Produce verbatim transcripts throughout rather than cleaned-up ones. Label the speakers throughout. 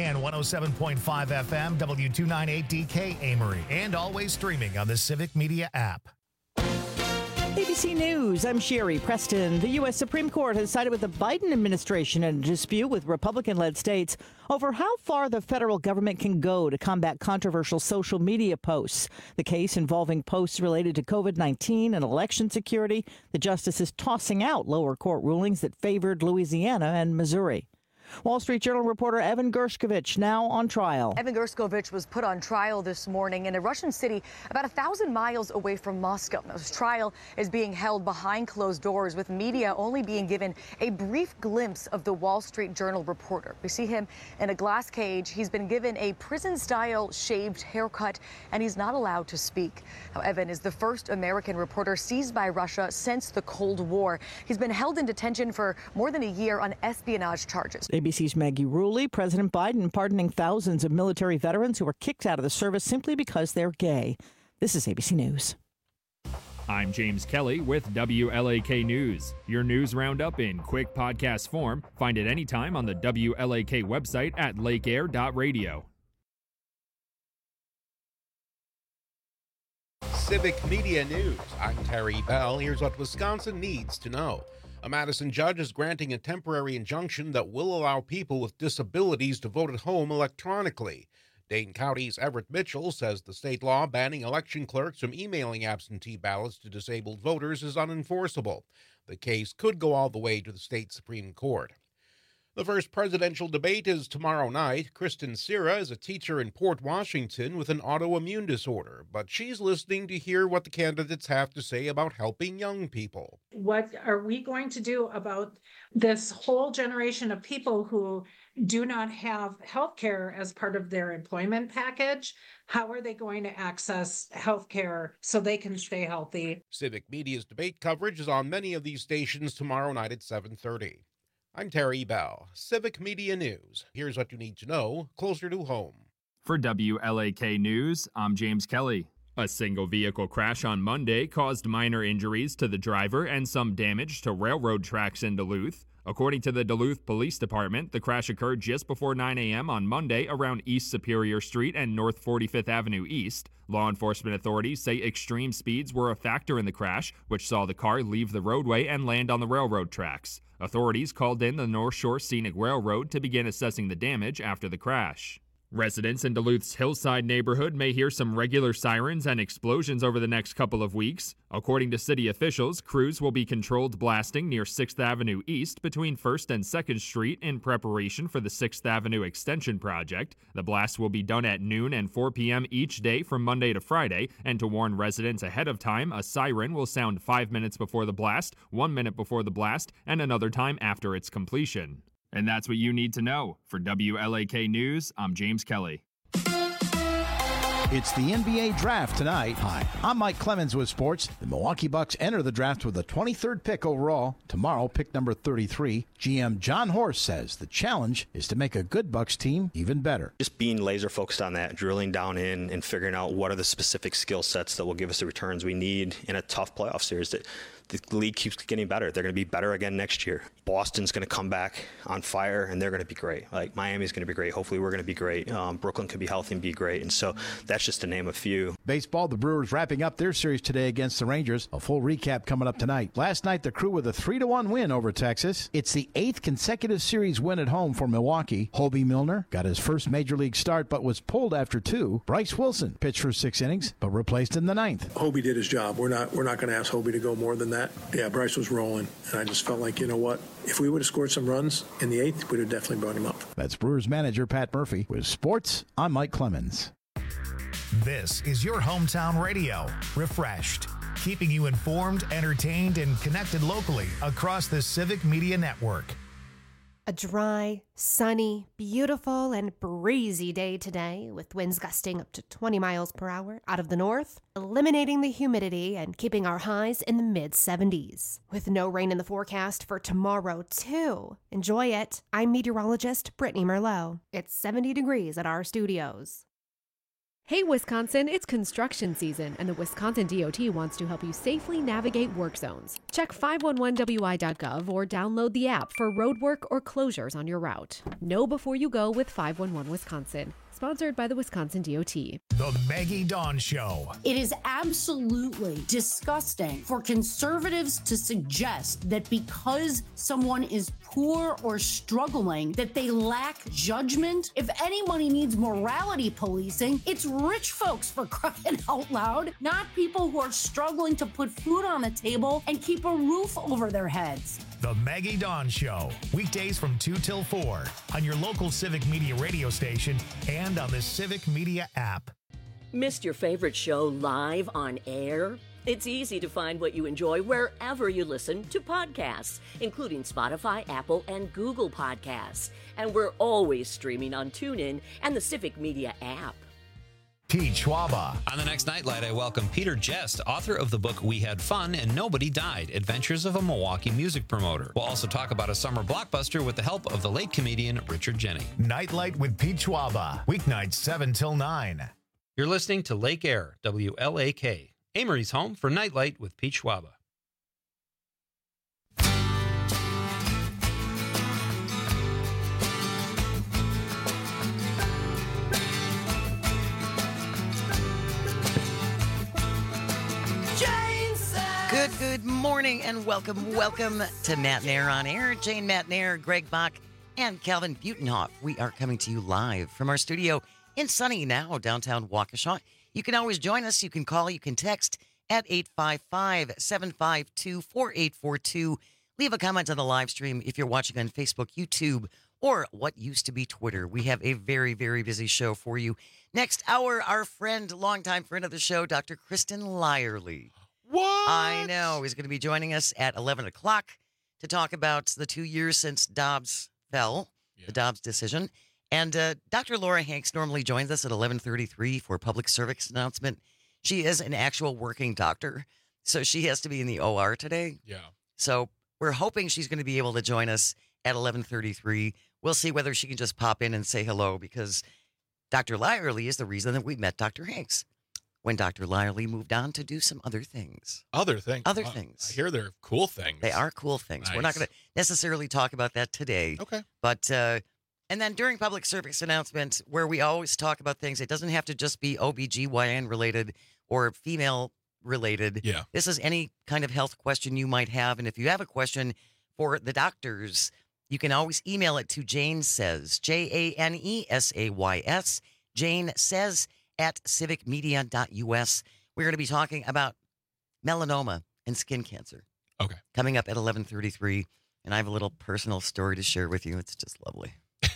Speaker 1: and one oh seven point five F M, W two ninety-eight D K Amory, and always streaming on the Civic Media app.
Speaker 2: A B C News, I'm Sherry Preston. The U S Supreme Court has sided with the Biden administration in a dispute with Republican-led states over how far the federal government can go to combat controversial social media posts. The case involving posts related to COVID nineteen and election security. The justice is tossing out lower court rulings that favored Louisiana and Missouri. Wall Street Journal reporter Evan Gershkovich now on trial.
Speaker 3: Evan Gershkovich was put on trial this morning in a Russian city about a thousand miles away from Moscow. Now, his trial is being held behind closed doors, with media only being given a brief glimpse of the Wall Street Journal reporter. We see him in a glass cage. He's been given a prison-style shaved haircut, and he's not allowed to speak. Now, Evan is the first American reporter seized by Russia since the Cold War. He's been held in detention for more than a year on espionage charges.
Speaker 2: A B C's Maggie Rulli. President Biden pardoning thousands of military veterans who were kicked out of the service simply because they're gay. This is A B C News.
Speaker 4: I'm James Kelly with W L A K News. Your news roundup in quick podcast form. Find it anytime on the W L A K website at lake air dot radio.
Speaker 5: Civic Media News. I'm Terry Bell. Here's what Wisconsin needs to know. A Madison judge is granting a temporary injunction that will allow people with disabilities to vote at home electronically. Dane County's Everett Mitchell says the state law banning election clerks from emailing absentee ballots to disabled voters is unenforceable. The case could go all the way to the state Supreme Court. The first presidential debate is tomorrow night. Kristen Sierra is a teacher in Port Washington with an autoimmune disorder, but she's listening to hear what the candidates have to say about helping young people.
Speaker 6: What are we going to do about this whole generation of people who do not have health care as part of their employment package? How are they going to access health care so they can stay healthy?
Speaker 5: Civic Media's debate coverage is on many of these stations tomorrow night at seven thirty. I'm Terry Bell, Civic Media News. Here's what you need to know closer to home.
Speaker 4: For W L A K News, I'm James Kelly. A single vehicle crash on Monday caused minor injuries to the driver and some damage to railroad tracks in Duluth. According to the Duluth Police Department, the crash occurred just before nine a.m. on Monday around East Superior Street and North forty-fifth Avenue East. Law enforcement authorities say extreme speeds were a factor in the crash, which saw the car leave the roadway and land on the railroad tracks. Authorities called in the North Shore Scenic Railroad to begin assessing the damage after the crash. Residents in Duluth's Hillside neighborhood may hear some regular sirens and explosions over the next couple of weeks. According to city officials, crews will be controlled blasting near sixth Avenue East between first and second Street in preparation for the sixth Avenue Extension project. The blast will be done at noon and four p.m. each day from Monday to Friday, and to warn residents ahead of time, a siren will sound five minutes before the blast, one minute before the blast, and another time after its completion. And that's what you need to know. For W L A K News, I'm James Kelly.
Speaker 7: It's the N B A Draft tonight. Hi, I'm Mike Clemens with sports. The Milwaukee Bucks enter the draft with the twenty-third pick overall. Tomorrow, pick number thirty-three. G M John Horst says the challenge is to make a good Bucks team even better.
Speaker 8: Just being laser focused on that, drilling down in and figuring out what are the specific skill sets that will give us the returns we need in a tough playoff series. That the league keeps getting better. They're going to be better again next year. Boston's going to come back on fire, and they're going to be great. Like, Miami's going to be great. Hopefully we're going to be great. Um, Brooklyn could be healthy and be great. And so that's just to name a few.
Speaker 7: Baseball, the Brewers wrapping up their series today against the Rangers. A full recap coming up tonight. Last night, the Crew with a three to one win over Texas. It's the eighth consecutive series win at home for Milwaukee. Hobie Milner got his first major league start, but was pulled after two. Bryce Wilson pitched for six innings, but replaced in the ninth.
Speaker 9: Hobie did his job. We're not, we're not going to ask Hobie to go more than that. Yeah, Bryce was rolling, and I just felt like, you know what? If we would have scored some runs in the eighth, we'd have definitely brought him up.
Speaker 7: That's Brewers manager Pat Murphy. With sports, I'm Mike Clemens.
Speaker 1: This is your hometown radio, Refreshed, keeping you informed, entertained, and connected locally across the Civic Media Network.
Speaker 10: A dry, sunny, beautiful, and breezy day today, with winds gusting up to twenty miles per hour out of the north, eliminating the humidity and keeping our highs in the mid seventies. With no rain in the forecast for tomorrow, too. Enjoy it. I'm meteorologist Brittany Merlot. It's seventy degrees at our studios.
Speaker 11: Hey, Wisconsin, it's construction season, and the Wisconsin D O T wants to help you safely navigate work zones. Check five one one W I dot gov or download the app for road work or closures on your route. Know before you go with five one one Wisconsin. Sponsored by the Wisconsin D O T.
Speaker 1: The Maggie Dawn Show.
Speaker 12: It is absolutely disgusting for conservatives to suggest that because someone is poor or struggling, that they lack judgment. If anybody needs morality policing, it's rich folks, for crying out loud, not people who are struggling to put food on the table and keep a roof over their heads.
Speaker 1: The Maggie Dawn Show, weekdays from two till four on your local Civic Media radio station and on the Civic Media app.
Speaker 13: Missed your favorite show live on air? It's easy to find what you enjoy wherever you listen to podcasts, including Spotify, Apple, and Google Podcasts. And we're always streaming on TuneIn and the Civic Media app.
Speaker 1: Pete Schwaba.
Speaker 14: On the next Nightlight, I welcome Peter Jest, author of the book We Had Fun and Nobody Died, Adventures of a Milwaukee Music Promoter. We'll also talk about a summer blockbuster with the help of the late comedian Richard Jenny.
Speaker 1: Nightlight with Pete Schwaba, weeknights seven till nine.
Speaker 14: You're listening to Lake Air, W L A K, Amory's home for Nightlight with Pete Schwaba.
Speaker 15: Good, good morning and welcome, welcome to Matt and Air on Air. Jane Matt and Air, Greg Bach, and Calvin Butenhoff. We are coming to you live from our studio in sunny now downtown Waukesha. You can always join us. You can call, you can text at eight five five, seven five two, four eight four two. Leave a comment on the live stream if you're watching on Facebook, YouTube, or what used to be Twitter. We have a very, very busy show for you. Next hour, our friend, longtime friend of the show, Doctor Kristen Lyerly.
Speaker 5: What?
Speaker 15: I know. He's going to be joining us at eleven o'clock to talk about the two years since Dobbs fell, yeah. the Dobbs decision. And uh, Doctor Laura Hanks normally joins us at eleven thirty-three for public service announcement. She is an actual working doctor, so she has to be in the O R today.
Speaker 5: Yeah.
Speaker 15: So we're hoping she's going to be able to join us at eleven thirty-three. We'll see whether she can just pop in and say hello, because Doctor Lyerly is the reason that we met Doctor Hanks when Doctor Lyerly moved on to do some other things.
Speaker 5: Other things?
Speaker 15: Other
Speaker 5: uh,
Speaker 15: things.
Speaker 5: I hear they're cool things.
Speaker 15: They are cool things.
Speaker 5: Nice.
Speaker 15: We're not going to necessarily talk about that today.
Speaker 5: Okay.
Speaker 15: But, uh, and then during public service announcement, where we always talk about things, it doesn't have to just be O B G Y N related or female related.
Speaker 5: Yeah.
Speaker 15: This is any kind of health question you might have. And if you have a question for the doctors, you can always email it to Jane Says, J A N E S A Y S, Jane Says at civic media dot U S. We're going to be talking about melanoma and skin cancer.
Speaker 5: Okay.
Speaker 15: Coming up at eleven thirty-three. And I have a little personal story to share with you. It's just lovely.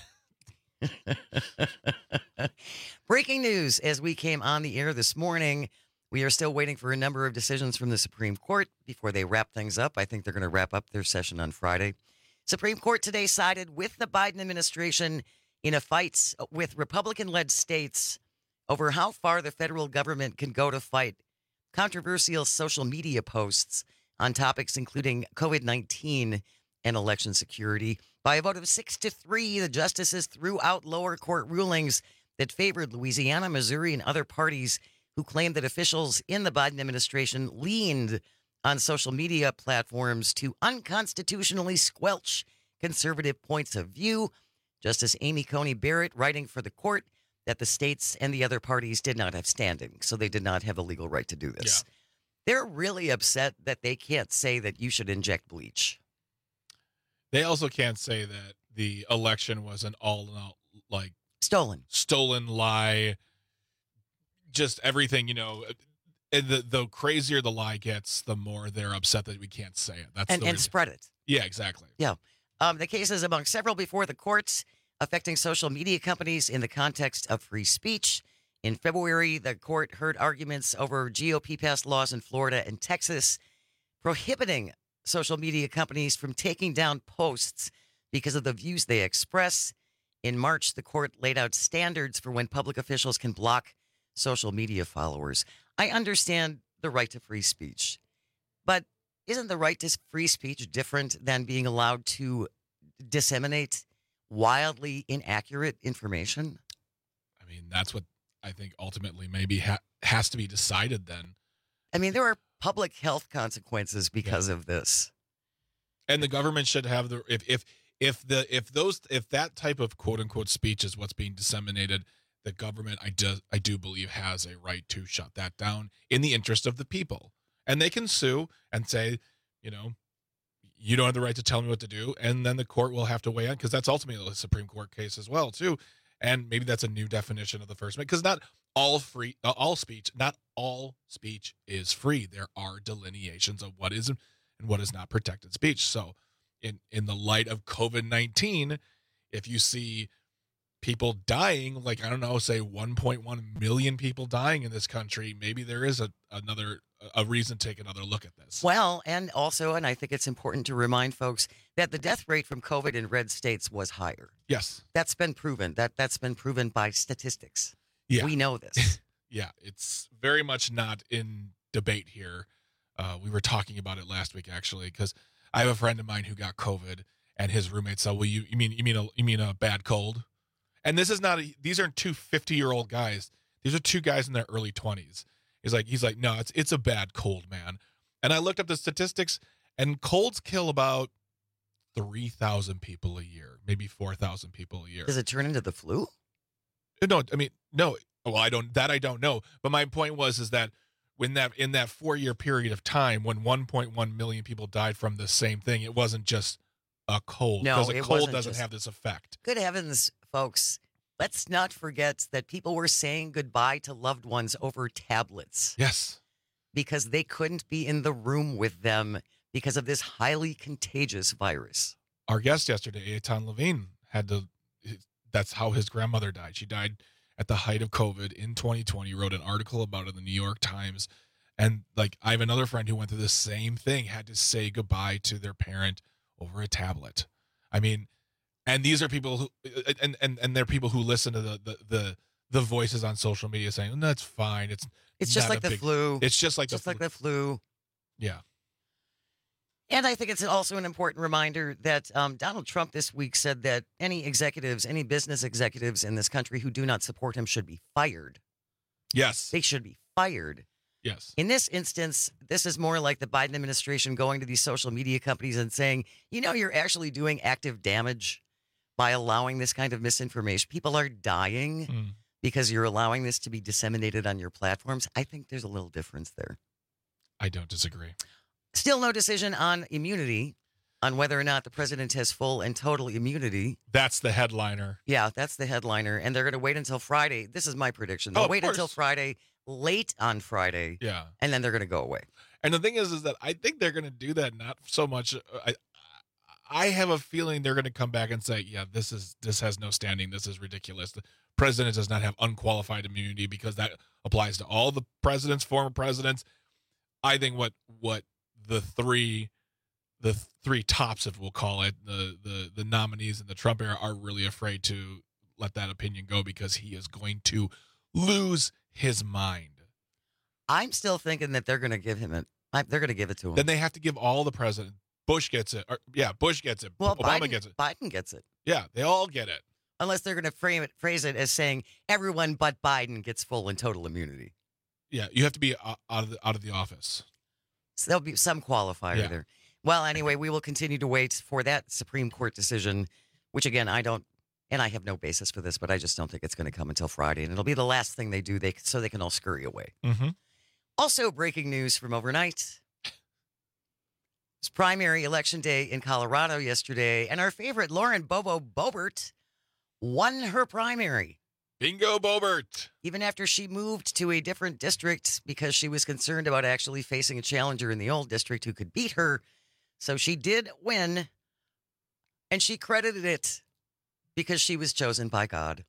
Speaker 15: Breaking news as we came on the air this morning. We are still waiting for a number of decisions from the Supreme Court before they wrap things up. I think they're going to wrap up their session on Friday. Supreme Court today sided with the Biden administration in a fight with Republican-led states over how far the federal government can go to fight controversial social media posts on topics including COVID nineteen and election security. By a vote of six to three, the justices threw out lower court rulings that favored Louisiana, Missouri, and other parties who claimed that officials in the Biden administration leaned on social media platforms to unconstitutionally squelch conservative points of view. Justice Amy Coney Barrett writing for the court that the states and the other parties did not have standing, so they did not have a legal right to do this. Yeah. They're really upset that they can't say that you should inject bleach.
Speaker 5: They also can't say that the election was an all-out, like...
Speaker 15: Stolen.
Speaker 5: Stolen lie. Just everything, you know... And the, the crazier the lie gets, the more they're upset that we can't say it. That's
Speaker 15: and,
Speaker 5: the
Speaker 15: and spread it.
Speaker 5: Yeah, exactly.
Speaker 15: Yeah. Um, the case is among several before the courts affecting social media companies in the context of free speech. In February, the court heard arguments over G O P-passed laws in Florida and Texas prohibiting social media companies from taking down posts because of the views they express. In March, the court laid out standards for when public officials can block social media followers. I understand the right to free speech, but isn't the right to free speech different than being allowed to disseminate wildly inaccurate information?
Speaker 5: I mean, that's what
Speaker 16: I think ultimately maybe ha- has to be decided then.
Speaker 15: I mean, there are public health consequences because yeah. of this.
Speaker 16: And the government should have the if if if the if those if that type of quote unquote speech is what's being disseminated, the government I do I do believe has a right to shut that down in the interest of the people. And they can sue and say, you know, you don't have the right to tell me what to do, and then the court will have to weigh in, because that's ultimately a Supreme Court case as well too. And maybe that's a new definition of the First Amendment, because not all free uh, all speech, not all speech is free. There are delineations of what is and what is not protected speech. So in in the light of COVID nineteen, if you see people dying, like, I don't know, say one point one million people dying in this country, maybe there is a another a reason to take another look at this.
Speaker 15: Well, and also, and I think it's important to remind folks that the death rate from COVID in red states was higher.
Speaker 16: Yes.
Speaker 15: That's been proven. That that's been proven by statistics.
Speaker 16: Yeah.
Speaker 15: We know this.
Speaker 16: Yeah, it's very much not in debate here. Uh, we were talking about it last week, actually, because I have a friend of mine who got COVID, and his roommate said, "Well, you, you mean you mean a you mean a bad cold?" And this is not a, these aren't two fifty-year-old guys. These are two guys in their early twenties. He's like he's like, "No, it's it's a bad cold, man." And I looked up the statistics, and colds kill about three thousand people a year, maybe four thousand people a year.
Speaker 15: Does it turn into the flu?
Speaker 16: No, I mean, no. Well, I don't that I don't know. But my point was is that when that in that four-year period of time, when one point one million people died from the same thing, it wasn't just a cold.
Speaker 15: No,
Speaker 16: because a
Speaker 15: it
Speaker 16: cold
Speaker 15: wasn't
Speaker 16: doesn't
Speaker 15: just,
Speaker 16: have this effect.
Speaker 15: Good heavens, folks. Let's not forget that people were saying goodbye to loved ones over tablets.
Speaker 16: Yes.
Speaker 15: Because they couldn't be in the room with them because of this highly contagious virus.
Speaker 16: Our guest yesterday, Eitan Levine, had to, that's how his grandmother died. She died at the height of COVID in twenty twenty, wrote an article about it in the New York Times. And like, I have another friend who went through the same thing, had to say goodbye to their parent over a tablet. I mean, and these are people who, and, and, and they're people who listen to the, the, the, the voices on social media saying, no, that's fine. It's,
Speaker 15: it's just like the
Speaker 16: big,
Speaker 15: flu.
Speaker 16: It's just like
Speaker 15: just
Speaker 16: the
Speaker 15: like
Speaker 16: flu.
Speaker 15: the flu.
Speaker 16: Yeah.
Speaker 15: And I think it's also an important reminder that um, Donald Trump this week said that any executives, any business executives in this country who do not support him should be fired.
Speaker 16: Yes.
Speaker 15: They should be fired.
Speaker 16: Yes.
Speaker 15: In this instance, this is more like the Biden administration going to these social media companies and saying, you know, you're actually doing active damage by allowing this kind of misinformation. People are dying mm. because you're allowing this to be disseminated on your platforms. I think there's a little difference there.
Speaker 16: I don't disagree.
Speaker 15: Still no decision on immunity, on whether or not the president has full and total immunity.
Speaker 16: That's the headliner.
Speaker 15: Yeah, that's the headliner. And they're going to wait until Friday. This is my prediction. They'll
Speaker 16: oh,
Speaker 15: wait
Speaker 16: course.
Speaker 15: until Friday, late on Friday.
Speaker 16: Yeah.
Speaker 15: And then they're going to go away.
Speaker 16: And the thing is, is that I think they're going to do that not so much. I, I have a feeling they're going to come back and say, yeah, this is this has no standing. This is ridiculous. The president does not have unqualified immunity because that applies to all the presidents, former presidents. I think what what the three the three tops, if we'll call it, the the the nominees in the Trump era are really afraid to let that opinion go because he is going to lose his mind.
Speaker 15: I'm still thinking that they're going to give him it. They're going to give it to him.
Speaker 16: Then they have to give all the president. Bush gets it. Or, yeah, Bush gets it.
Speaker 15: Well,
Speaker 16: Obama
Speaker 15: Biden,
Speaker 16: gets it.
Speaker 15: Biden gets it.
Speaker 16: Yeah, they all get it.
Speaker 15: Unless they're going to frame it, phrase it as saying everyone but Biden gets full and total immunity.
Speaker 16: Yeah, you have to be out of the, out of the office.
Speaker 15: So there'll be some qualifier yeah. there. Well, anyway, we will continue to wait for that Supreme Court decision, which again, I don't, and I have no basis for this, but I just don't think it's going to come until Friday, and it'll be the last thing they do, they so they can all scurry away.
Speaker 16: Mm-hmm.
Speaker 15: Also, breaking news from overnight. It's primary election day in Colorado yesterday, and our favorite Lauren Bobo Boebert won her primary.
Speaker 16: Bingo, Boebert.
Speaker 15: Even after she moved to a different district because she was concerned about actually facing a challenger in the old district who could beat her. So she did win, and she credited it because she was chosen by God.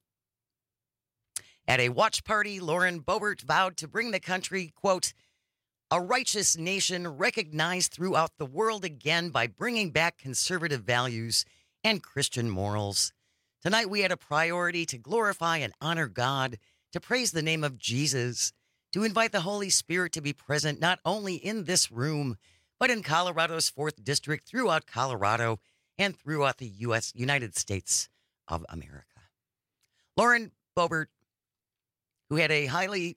Speaker 15: At a watch party, Lauren Boebert vowed to bring the country, quote, a righteous nation recognized throughout the world again by bringing back conservative values and Christian morals. Tonight, we had a priority to glorify and honor God, to praise the name of Jesus, to invite the Holy Spirit to be present not only in this room, but in Colorado's fourth District, throughout Colorado, and throughout the U S United States of America. Lauren Boebert who had a highly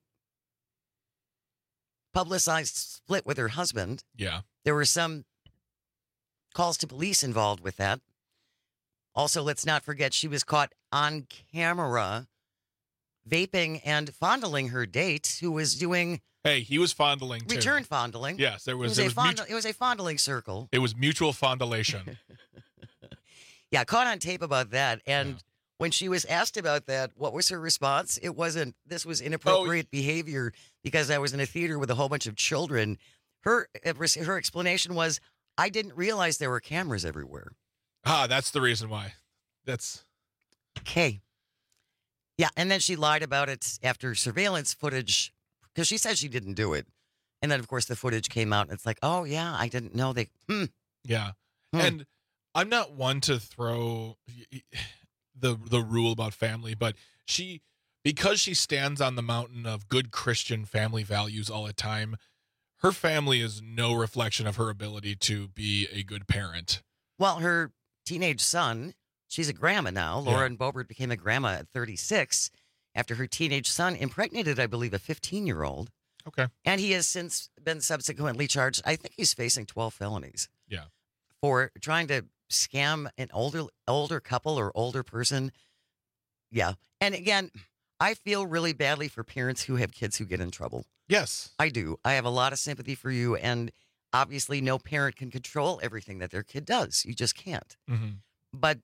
Speaker 15: publicized split with her husband.
Speaker 16: Yeah.
Speaker 15: There were some calls to police involved with that. Also, let's not forget she was caught on camera vaping and fondling her date, who was doing
Speaker 16: Hey, he was fondling too.
Speaker 15: return fondling.
Speaker 16: Yes, there was,
Speaker 15: it was,
Speaker 16: there
Speaker 15: a
Speaker 16: was
Speaker 15: fond-
Speaker 16: mutu-
Speaker 15: it was a fondling circle.
Speaker 16: it was mutual fondulation.
Speaker 15: Yeah, caught on tape about that. And yeah. when she was asked about that, what was her response? It wasn't, this was inappropriate oh. behavior because I was in a theater with a whole bunch of children. Her her explanation was, I didn't realize there were cameras everywhere.
Speaker 16: Ah, that's the reason why. That's
Speaker 15: okay. Yeah, and then she lied about it after surveillance footage, because she said she didn't do it. And then, of course, the footage came out, and it's like, oh, yeah, I didn't know they... Hmm.
Speaker 16: Yeah.
Speaker 15: Hmm.
Speaker 16: And I'm not one to throw the the rule about family, but she, because she stands on the mountain of good Christian family values all the time, her family is no reflection of her ability to be a good parent.
Speaker 15: Well, her teenage son... She's a grandma now. Lauren yeah. Boebert became a grandma at thirty-six after her teenage son impregnated, I believe, a fifteen-year-old.
Speaker 16: Okay.
Speaker 15: And he has since been subsequently charged. I think he's facing twelve felonies.
Speaker 16: Yeah.
Speaker 15: For trying to scam an older older couple or older person. Yeah. And again, I feel really badly for parents who have kids who get in trouble.
Speaker 16: Yes.
Speaker 15: I do. I have a lot of sympathy for you. And obviously, no parent can control everything that their kid does. You just can't.
Speaker 16: Mm-hmm.
Speaker 15: But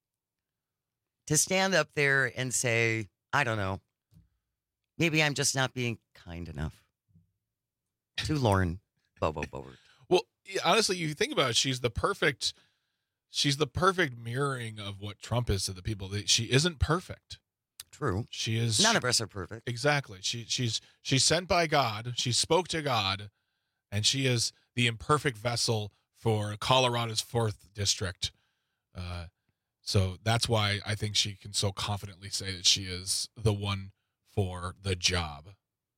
Speaker 15: to stand up there and say, I don't know, maybe I'm just not being kind enough to Lauren Bobo Boebert.
Speaker 16: Well, honestly, you think about it, she's the perfect, she's the perfect mirroring of what Trump is to the people. She isn't perfect.
Speaker 15: True.
Speaker 16: She is.
Speaker 15: None of us are perfect.
Speaker 16: Exactly. She she's she's sent by God. She spoke to God, and she is the imperfect vessel for Colorado's fourth district. Uh, So that's why I think she can so confidently say that she is the one for the job.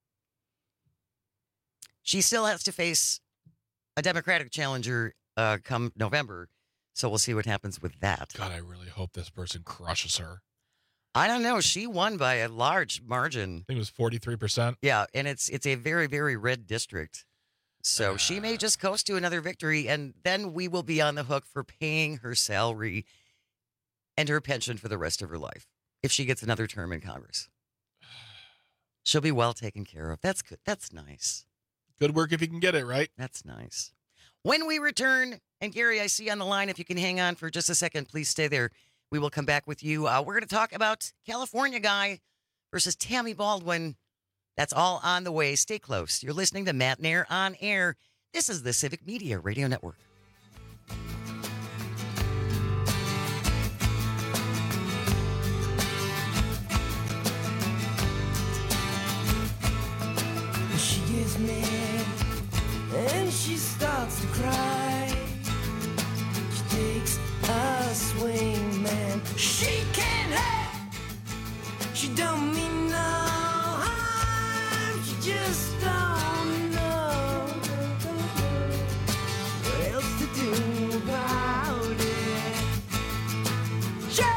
Speaker 15: She still has to face a Democratic challenger uh, come November, so we'll see what happens with that.
Speaker 16: God, I really hope this person crushes her.
Speaker 15: I don't know. She won by a large margin.
Speaker 16: I think it was forty-three percent.
Speaker 15: Yeah, and it's it's a very, very red district. So uh, she may just coast to another victory, and then we will be on the hook for paying her salary and her pension for the rest of her life if she gets another term in Congress. She'll be well taken care of. That's good. That's nice.
Speaker 16: Good work if you can get it, right?
Speaker 15: That's nice. When we return, and Gary, I see on the line, if you can hang on for just a second, please stay there. We will come back with you. Uh, we're going to talk about California Guy versus Tammy Baldwin. That's all on the way. Stay close. You're listening to Matt Nair on Air. This is the Civic Media Radio Network.
Speaker 17: Mad, and she starts to cry. She takes a swing, man. She can't have. She don't mean no harm. She just don't know what else to do about it. Jane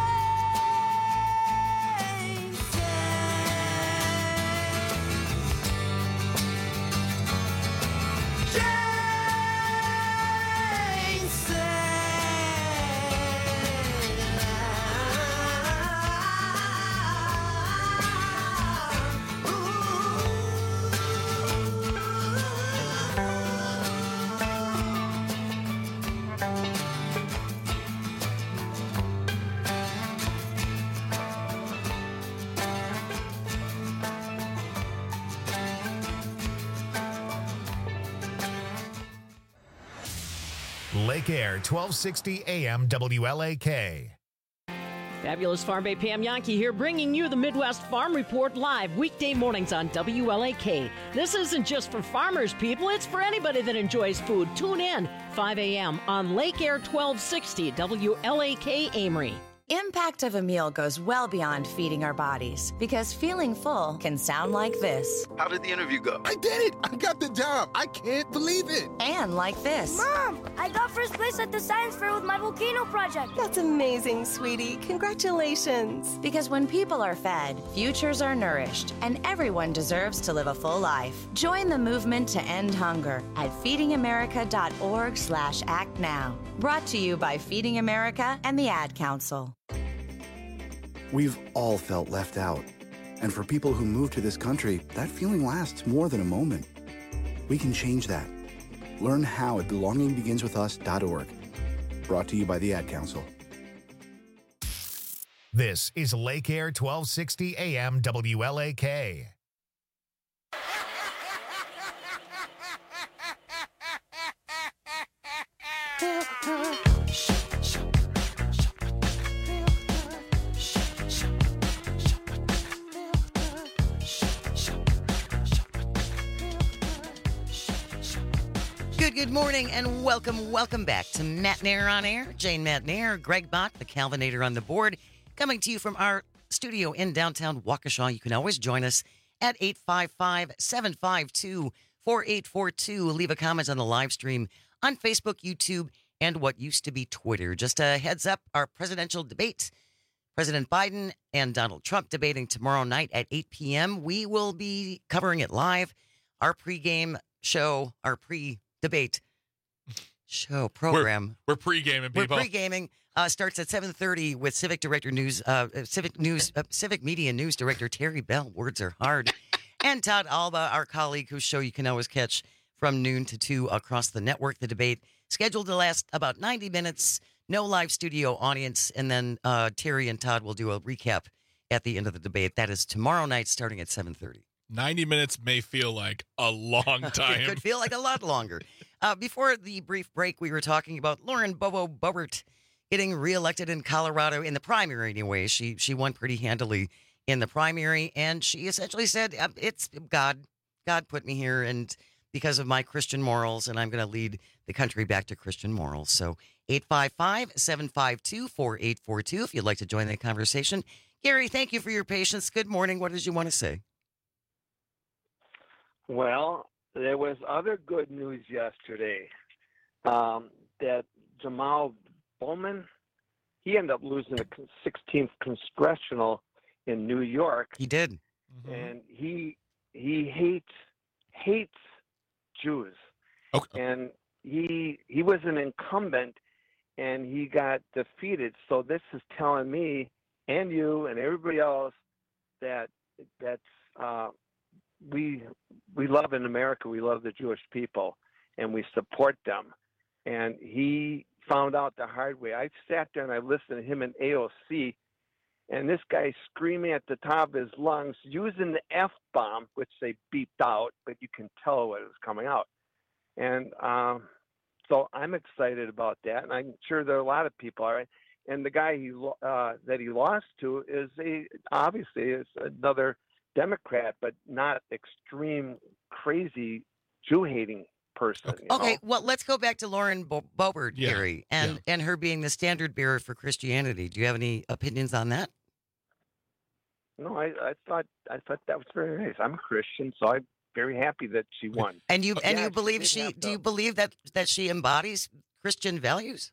Speaker 1: Lake Air, twelve sixty A M W L A K.
Speaker 18: Fabulous Farm Bay Pam Yankee here, bringing you the Midwest Farm Report live weekday mornings on W L A K. This isn't just for farmers, people. It's for anybody that enjoys food. Tune in five A M on Lake Air twelve sixty W L A K Amory.
Speaker 19: impact of a meal goes well beyond feeding our bodies, because feeling full can sound like this.
Speaker 20: How did the interview go? I did it! I got the job! I can't believe it!
Speaker 19: And like this.
Speaker 21: Mom, I got first place at the science fair with my volcano project.
Speaker 22: That's amazing, sweetie. Congratulations.
Speaker 19: Because when people are fed, futures are nourished, and everyone deserves to live a full life. Join the movement to end hunger at feeding america dot org slash act now. Brought to you by Feeding America and the Ad Council.
Speaker 23: We've all felt left out. And for people who move to this country, that feeling lasts more than a moment. We can change that. Learn how at belonging begins with us dot org. Brought to you by the Ad Council.
Speaker 1: This is Lake Air twelve sixty A M W L A K.
Speaker 15: Good, good morning, and welcome, welcome back to Matt Nair on Air. Jane Matt Nair, Greg Bott, the Calvinator on the board, coming to you from our studio in downtown Waukesha. You can always join us at eight five five, seven five two, four eight four two. Leave a comment on the live stream on Facebook, YouTube, and what used to be Twitter. Just a heads up, our presidential debate, President Biden and Donald Trump debating tomorrow night at eight p.m. We will be covering it live. Our pregame show, our pre-debate show program.
Speaker 16: We're, we're pre-gaming, people.
Speaker 15: We're pre-gaming. Uh, starts at seven thirty with Civic Director News, uh, Civic News, uh, Civic Media News Director Terry Bell. Words are hard. And Todd Alba, our colleague, whose show you can always catch from noon to two across the network. The debate scheduled to last about ninety minutes. No live studio audience, and then uh, Terry and Todd will do a recap at the end of the debate. That is tomorrow night, starting at seven thirty.
Speaker 16: ninety minutes may feel like a long time.
Speaker 15: It could feel like a lot longer. Uh, before the brief break, we were talking about Lauren Bobo Boebert getting reelected in Colorado in the primary anyway. She she won pretty handily in the primary, and she essentially said, it's God. God put me here, and because of my Christian morals, and I'm going to lead the country back to Christian morals. So eight five five, seven five two, four eight four two if you'd like to join the conversation. Gary, thank you for your patience. Good morning. What did you want to say?
Speaker 24: Well, there was other good news yesterday um, that Jamal Bowman, he ended up losing the sixteenth congressional in New York.
Speaker 15: He did.
Speaker 24: Mm-hmm. And he he hates hates Jews.
Speaker 16: Okay.
Speaker 24: And he he was an incumbent and he got defeated. So this is telling me and you and everybody else that that's uh, we we love in America, we love the Jewish people and we support them. And he found out the hard way. I sat there and I listened to him in A O C, and this guy screaming at the top of his lungs, using the F-bomb, which they beeped out, but you can tell what was coming out. And um, so I'm excited about that, and I'm sure there are a lot of people are. And the guy he uh, that he lost to is a obviously is another Democrat, but not extreme, crazy Jew-hating person.
Speaker 15: Okay,
Speaker 24: you
Speaker 15: okay.
Speaker 24: know?
Speaker 15: Well, let's go back to Lauren Bo- Boebert,
Speaker 24: Yeah,
Speaker 15: Gary, and,
Speaker 24: yeah.
Speaker 15: and her being the standard bearer for Christianity. Do you have any opinions on that?
Speaker 24: No, I, I thought I thought that was very nice. I'm a Christian, so I'm very happy that she won.
Speaker 15: And you and
Speaker 24: Yeah,
Speaker 15: you believe
Speaker 24: did
Speaker 15: she?
Speaker 24: have
Speaker 15: Do
Speaker 24: to-
Speaker 15: you believe that that she embodies Christian values?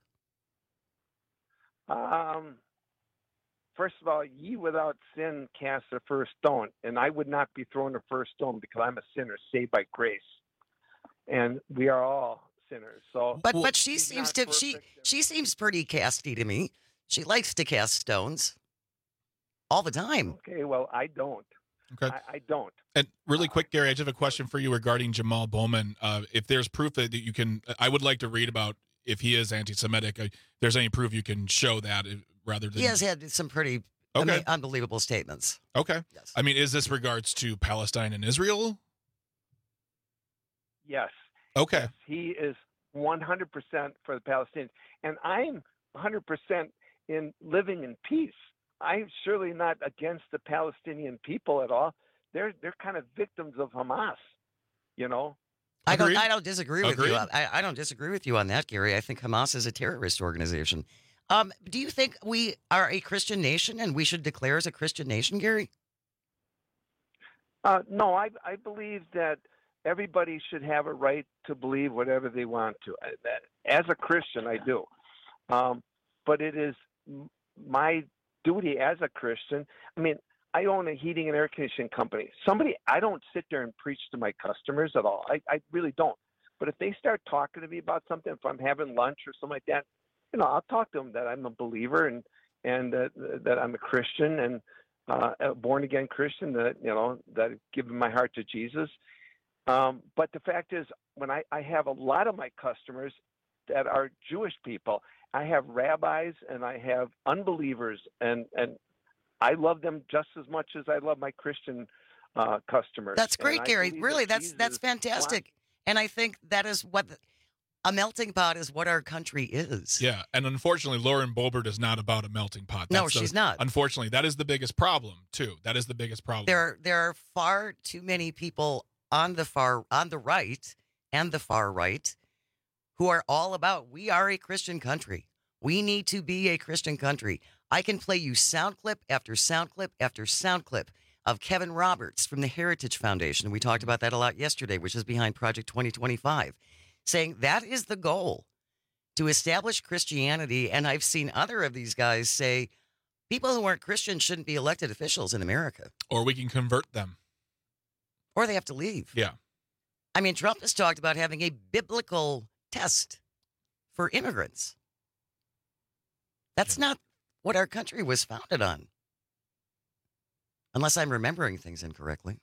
Speaker 24: Um, first of all, ye without sin cast the first stone, and I would not be throwing the first stone because I'm a sinner saved by grace, and we are all sinners. So,
Speaker 15: But but she
Speaker 24: she's
Speaker 15: seems
Speaker 24: not
Speaker 15: to she
Speaker 24: perfect.
Speaker 15: she seems pretty casty to me. She likes to cast stones all the time.
Speaker 24: Okay, well, I don't.
Speaker 16: Okay.
Speaker 24: I, I don't.
Speaker 16: And really quick, Gary, I just have a question for you regarding Jamal Bowman. Uh, if there's proof that you can, I would like to read about if he is anti-Semitic. If there's any proof you can show that uh, rather than.
Speaker 15: He has had some pretty
Speaker 16: Okay.
Speaker 15: ama- unbelievable statements.
Speaker 16: Okay. I mean, is this regards to Palestine and Israel?
Speaker 24: Yes.
Speaker 16: Okay.
Speaker 24: Yes, he is one hundred percent for the Palestinians. And I'm one hundred percent in living in peace. I'm surely not against the Palestinian people at all. They're they're kind of victims of Hamas, you know.
Speaker 15: I don't.
Speaker 24: Agreed.
Speaker 15: I don't disagree with
Speaker 24: Agreed.
Speaker 15: you. I, I don't disagree with you on that, Gary. I think Hamas is a terrorist organization. Um, do you think we are a Christian nation and we should declare as a Christian nation, Gary?
Speaker 24: Uh, no, I, I believe that everybody should have a right to believe whatever they want to. I- that- As a Christian, I do. Um, but it is m- my duty as a Christian. I mean, I own a heating and air conditioning company. Somebody, I don't sit there and preach to my customers at all. I, I really don't. But if they start talking to me about something, if I'm having lunch or something like that, you know, I'll talk to them that I'm a believer and and uh, that I'm a Christian and uh, a born again Christian. That you know that I've given my heart to Jesus. Um, but the fact is, when I, I have a lot of my customers that are Jewish people, I have rabbis and I have unbelievers, and and I love them just as much as I love my Christian uh, customers.
Speaker 15: That's
Speaker 24: And
Speaker 15: great,
Speaker 24: I
Speaker 15: Gary.
Speaker 24: believe
Speaker 15: Really,
Speaker 24: that
Speaker 15: that's
Speaker 24: Jesus
Speaker 15: that's fantastic.
Speaker 24: wants-
Speaker 15: And I think that is what the, a melting pot is. What our country is.
Speaker 16: Yeah, and unfortunately, Lauren Boebert is not about a melting pot.
Speaker 15: No,
Speaker 16: That's the-
Speaker 15: she's not.
Speaker 16: Unfortunately, that is the biggest problem too. That is the biggest problem.
Speaker 15: There are, there are far too many people on the far on the right and the far right who are all about we are a Christian country. We need to be a Christian country. I can play you sound clip after sound clip after sound clip of Kevin Roberts from the Heritage Foundation. We talked about that a lot yesterday, which is behind Project twenty twenty-five, saying that is the goal, to establish Christianity. And I've seen other of these guys say people who aren't Christian shouldn't be elected officials in America.
Speaker 16: Or we can convert them.
Speaker 15: Or they have to leave.
Speaker 16: Yeah.
Speaker 15: I mean, Trump has talked about having a biblical test for immigrants. That's not what our country was founded on. Unless I'm remembering things incorrectly.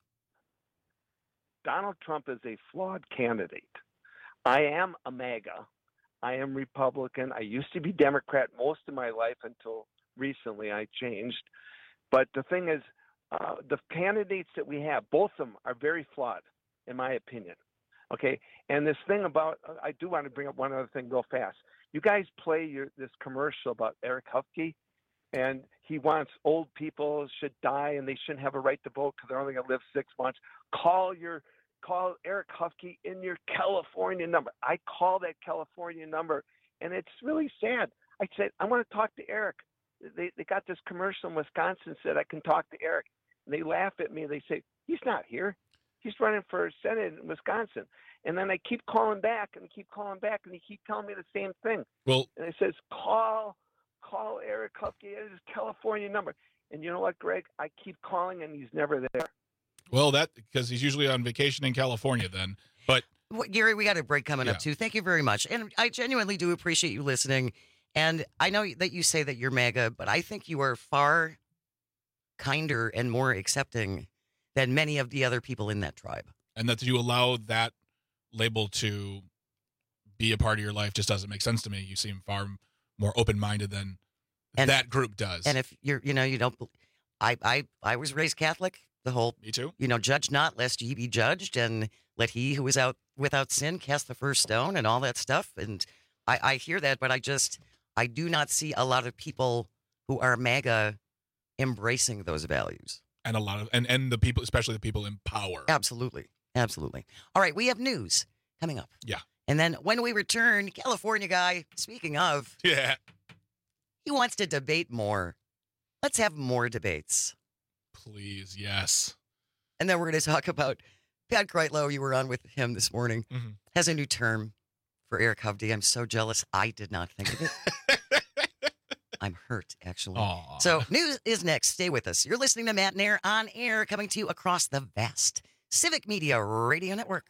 Speaker 24: Donald Trump is a flawed candidate. I am a MAGA. I am Republican. I used to be Democrat most of my life until recently I changed. But the thing is, uh, the candidates that we have, both of them are very flawed, in my opinion. Okay, and this thing about, I do want to bring up one other thing real fast. You guys play your this commercial about Eric Huffke, and he wants old people should die and they shouldn't have a right to vote because they're only going to live six months. Call your call Eric Huffke in your California number. I call that California number, and it's really sad. I said, I want to talk to Eric. They they got this commercial in Wisconsin said I can talk to Eric. And they laugh at me. They say, he's not here. He's running for Senate in Wisconsin. And then I keep calling back and keep calling back, and he keep telling me the same thing.
Speaker 16: Well,
Speaker 24: and it says, call, call Eric Huffke at his California number. And you know what, Greg? I keep calling, and he's never there.
Speaker 16: Well, that because he's usually on vacation in California then. But
Speaker 15: Well, Gary, we got a break coming
Speaker 16: Yeah.
Speaker 15: up too. Thank you very much. And I genuinely do appreciate you listening. And I know that you say that you're MAGA, but I think you are far kinder and more accepting than many of the other people in that tribe.
Speaker 16: and that you allow that label to be a part of your life just doesn't make sense to me. You seem far more open-minded than
Speaker 15: And-
Speaker 16: that group does.
Speaker 15: And if you're, you know, you don't, I, I, I was raised Catholic. The whole,
Speaker 16: me too.
Speaker 15: You know, judge not lest ye be judged, and let he who is out without sin cast the first stone, and all that stuff. And I, I hear that, but I just, I do not see a lot of people who are MAGA embracing those values.
Speaker 16: And a lot of, and, and the people, especially the people in power.
Speaker 15: Absolutely. Absolutely. All right. We have news coming up.
Speaker 16: Yeah.
Speaker 15: And then when we return, California guy, speaking of,
Speaker 16: Yeah.
Speaker 15: he wants to debate more. Let's have more debates.
Speaker 16: Please, yes.
Speaker 15: And then we're going to talk about Pat Kreitlow. You were on with him this morning.
Speaker 16: Mm-hmm.
Speaker 15: Has a new term for Eric Hovde. I'm so jealous. I did not think of it. I'm hurt, actually.
Speaker 16: Aw.
Speaker 15: So news is next. Stay with us. You're listening to Matt and Air on air, coming to you across the vast Civic Media Radio Network.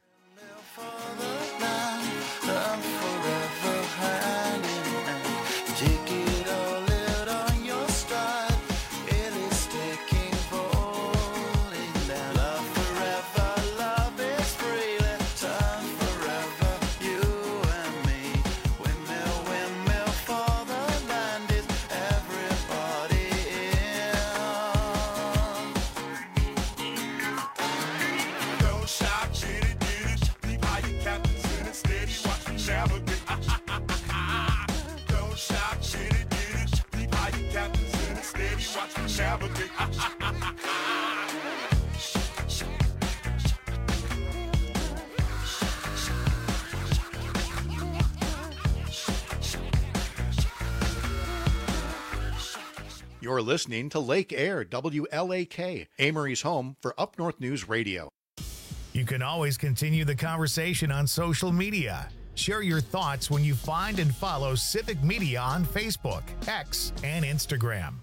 Speaker 7: You're listening to Lake Air, W L A K, Amory's home for Up North News Radio.
Speaker 1: You can always continue the conversation on social media. Share your thoughts when you find and follow Civic Media on Facebook, X, and Instagram.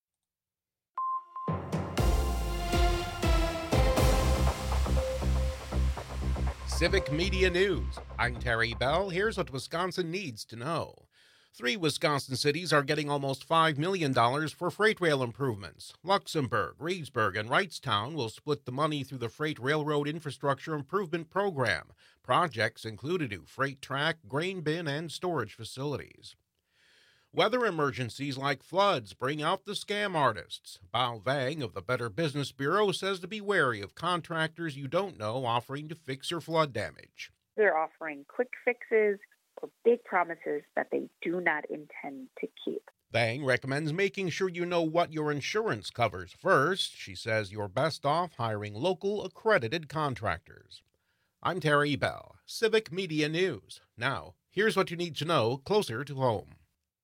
Speaker 5: Civic Media News. I'm Terry Bell. Here's what Wisconsin needs to know. Three Wisconsin cities are getting almost five million dollars for freight rail improvements. Luxembourg, Reedsburg, and Wrightstown will split the money through the Freight Railroad Infrastructure Improvement Program. Projects include a new freight track, grain bin, and storage facilities. Weather emergencies like floods bring out the scam artists. Bao Vang of the Better Business Bureau says to be wary of contractors you don't know offering to fix your flood damage.
Speaker 2: They're offering quick fixes or big promises that they do not intend to keep.
Speaker 5: Vang recommends making sure you know what your insurance covers first. She says you're best off hiring local accredited contractors. I'm Terry Bell, Civic Media News. Now, here's what you need to know closer to home.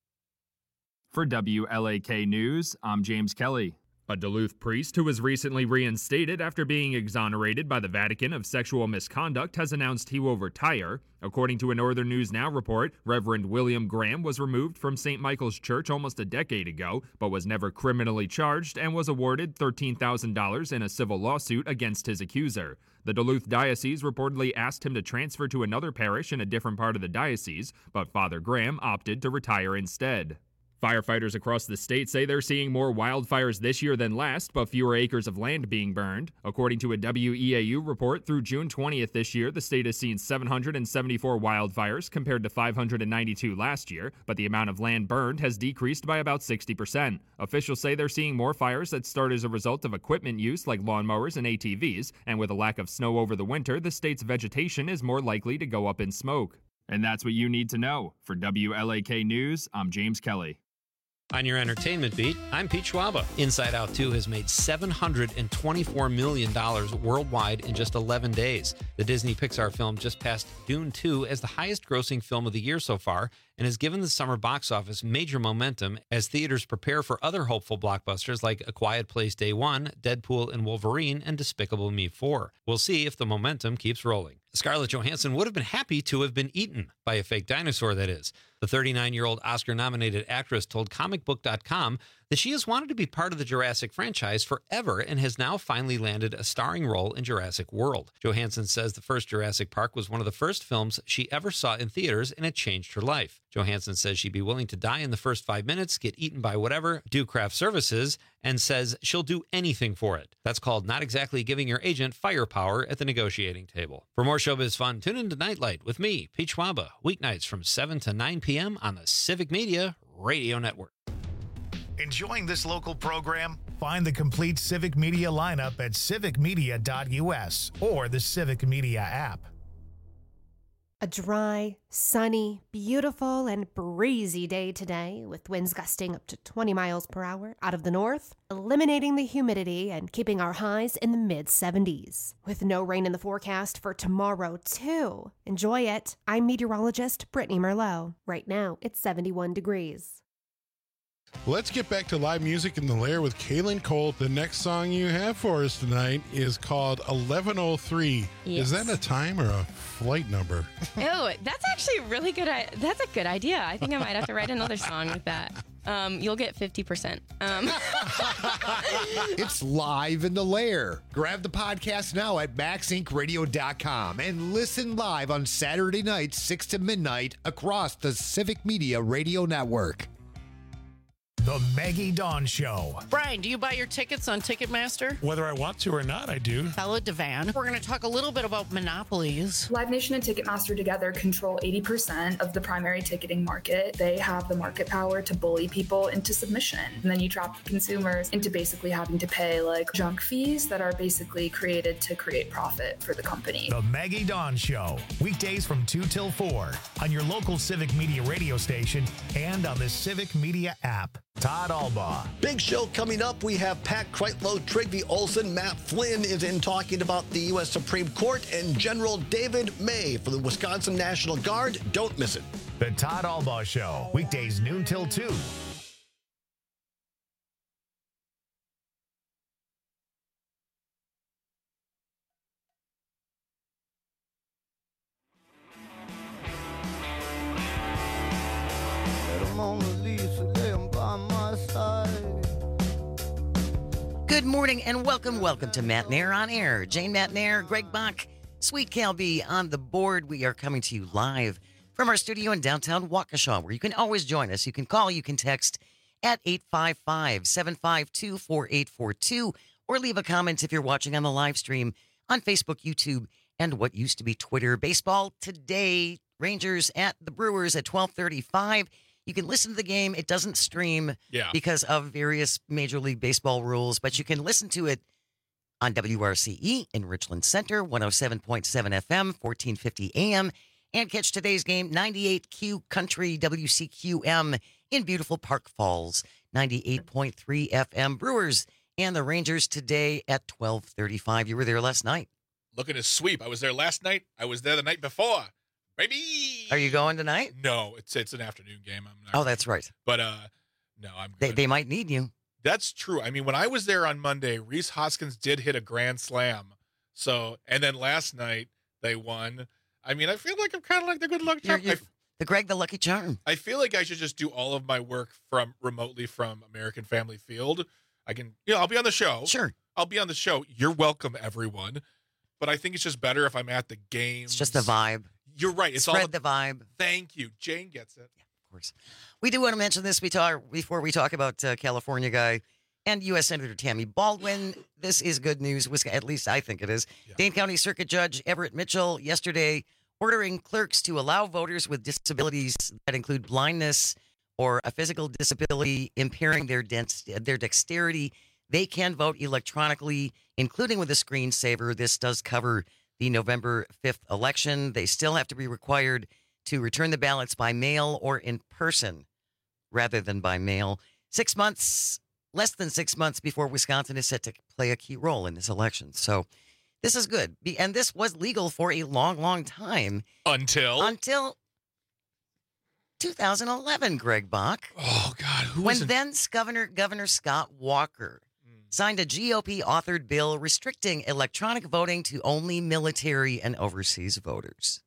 Speaker 3: For W L A K News, I'm James Kelly. A Duluth priest who was recently reinstated after being exonerated by the Vatican of sexual misconduct has announced he will retire. According to a Northern News Now report, Reverend William Graham was removed from Saint Michael's Church almost a decade ago, but was never criminally charged and was awarded thirteen thousand dollars in a civil lawsuit against his accuser. The Duluth Diocese reportedly asked him to transfer to another parish in a different part of the diocese, but Father Graham opted to retire instead. Firefighters across the state say they're seeing more wildfires this year than last, but fewer acres of land being burned. According to a W E A U report, through June twentieth this year, the state has seen seven hundred seventy-four wildfires compared to five hundred ninety-two last year, but the amount of land burned has decreased by about sixty percent. Officials say they're seeing more fires that start as a result of equipment use like lawnmowers and A T Vs, and with a lack of snow over the winter, the state's vegetation is more likely to go up in smoke. And that's what you need to know. For W L A K News, I'm James Kelly.
Speaker 14: On your entertainment beat, I'm Pete Schwaba. Inside Out two has made seven hundred twenty-four million dollars worldwide in just eleven days. The Disney Pixar film just passed Dune two as the highest-grossing film of the year so far and has given the summer box office major momentum as theaters prepare for other hopeful blockbusters like A Quiet Place Day one, Deadpool and Wolverine, and Despicable Me four. We'll see if the momentum keeps rolling. Scarlett Johansson would have been happy to have been eaten by a fake dinosaur, that is. The thirty-nine-year-old Oscar-nominated actress told comic book dot com that she has wanted to be part of the Jurassic franchise forever and has now finally landed a starring role in Jurassic World. Johansson says the first Jurassic Park was one of the first films she ever saw in theaters, and it changed her life. Johansson says she'd be willing to die in the first five minutes, get eaten by whatever, do craft services, and says she'll do anything for it. That's called not exactly giving your agent firepower at the negotiating table. For more showbiz fun, tune in to Nightlight with me, Pete Schwaba, weeknights from seven to nine p.m. on the Civic Media Radio Network.
Speaker 1: Enjoying this local program? Find the complete Civic Media lineup at civic media dot u s or the Civic Media app.
Speaker 10: A dry, sunny, beautiful, and breezy day today with winds gusting up to twenty miles per hour out of the north, eliminating the humidity and keeping our highs in the mid seventies. With no rain in the forecast for tomorrow, too. Enjoy it. I'm meteorologist Brittany Merlot. Right now, it's seventy-one degrees.
Speaker 4: Let's get back to live music in the Lair with Kaylin Cole. The next song you have for us tonight is called eleven oh three.
Speaker 6: Yes.
Speaker 4: Is that a time or a flight number?
Speaker 6: Oh, that's actually a really good. I- That's a good idea. I think I might have to write another song with that. Um, you'll get fifty percent. Um.
Speaker 25: It's live in the Lair. Grab the podcast now at max inc radio dot com and listen live on Saturday nights, six to midnight, across the Civic Media Radio Network.
Speaker 1: The Maggie Dawn Show.
Speaker 26: Brian, do you buy your tickets on Ticketmaster?
Speaker 4: Whether I want to or not, I do.
Speaker 26: Hello, Devan. We're going to talk a little bit about monopolies.
Speaker 27: Live Nation and Ticketmaster together control eighty percent of the primary ticketing market. They have the market power to bully people into submission. And then you trap consumers into basically having to pay like junk fees that are basically created to create profit for the company.
Speaker 1: The Maggie Dawn Show. Weekdays from two till four on your local Civic Media radio station and on the Civic Media app. Todd Albaugh.
Speaker 28: Big show coming up. We have Pat Kreitlow, Trygve Olsen, Matt Flynn is in talking about the U S Supreme Court, and General David May for the Wisconsin National Guard. Don't miss it.
Speaker 1: The Todd Albaugh Show. Weekdays noon till two.
Speaker 15: Good morning and welcome, welcome to Matt Nair on Air. Jane Matt Nair, Greg Bach, Sweet Cal B on the board. We are coming to you live from our studio in downtown Waukesha, where you can always join us. You can call, you can text at eight five five, seven five two, four eight four two, or leave a comment if you're watching on the live stream on Facebook, YouTube, and what used to be Twitter. Baseball today, Rangers at the Brewers at twelve thirty-five. You can listen to the game. It doesn't stream
Speaker 16: Yeah.
Speaker 15: because of various Major League Baseball rules, but you can listen to it on W R C E in Richland Center, one oh seven point seven F M, fourteen fifty A M, and catch today's game, ninety-eight Q Country W C Q M in beautiful Park Falls, ninety-eight point three F M. Brewers and the Rangers today at twelve thirty-five. You were there last night.
Speaker 16: Looking to sweep. I was there last night. I was there the night before. Baby.
Speaker 15: Are you going tonight?
Speaker 16: No, it's it's an afternoon game. I'm not
Speaker 15: Oh, that's right.
Speaker 16: But uh, no, I'm
Speaker 15: They,
Speaker 16: good.
Speaker 15: they might need you.
Speaker 16: That's true. I mean, when I was there on Monday, Rhys Hoskins did hit a grand slam. So, and then last night they won. I mean, I feel like I'm kind of like the good luck charm.
Speaker 15: You're- you're the Greg the Lucky Charm.
Speaker 16: I feel like I should just do all of my work from remotely from American Family Field. I can, you know, I'll be on the show.
Speaker 15: Sure.
Speaker 16: I'll be on the show. You're welcome, everyone. But I think it's just better if I'm at the game.
Speaker 15: It's just the vibe.
Speaker 16: You're right. It's
Speaker 15: Spread
Speaker 16: all
Speaker 15: the vibe.
Speaker 16: Thank you. Jane gets it.
Speaker 15: Of course. We do want to mention this we talk, before we talk about uh, California guy and U S Senator Tammy Baldwin. This is good news, at least I think it is. Dane County Circuit Judge Everett Mitchell yesterday ordering clerks to allow voters with disabilities that include blindness or a physical disability impairing their, dense, their dexterity. They can vote electronically, including with a screensaver. This does cover the November fifth election. They still have to be required to return the ballots by mail or in person rather than by mail. Six months, less than six months before Wisconsin is set to play a key role in this election. So this is good. Be- And this was legal for a long, long time.
Speaker 16: Until?
Speaker 15: Until two thousand eleven, Greg Bach.
Speaker 16: Oh, God. Who
Speaker 15: when
Speaker 16: was in-
Speaker 15: then Governor Governor Scott Walker signed a G O P-authored bill restricting electronic voting to only military and overseas voters.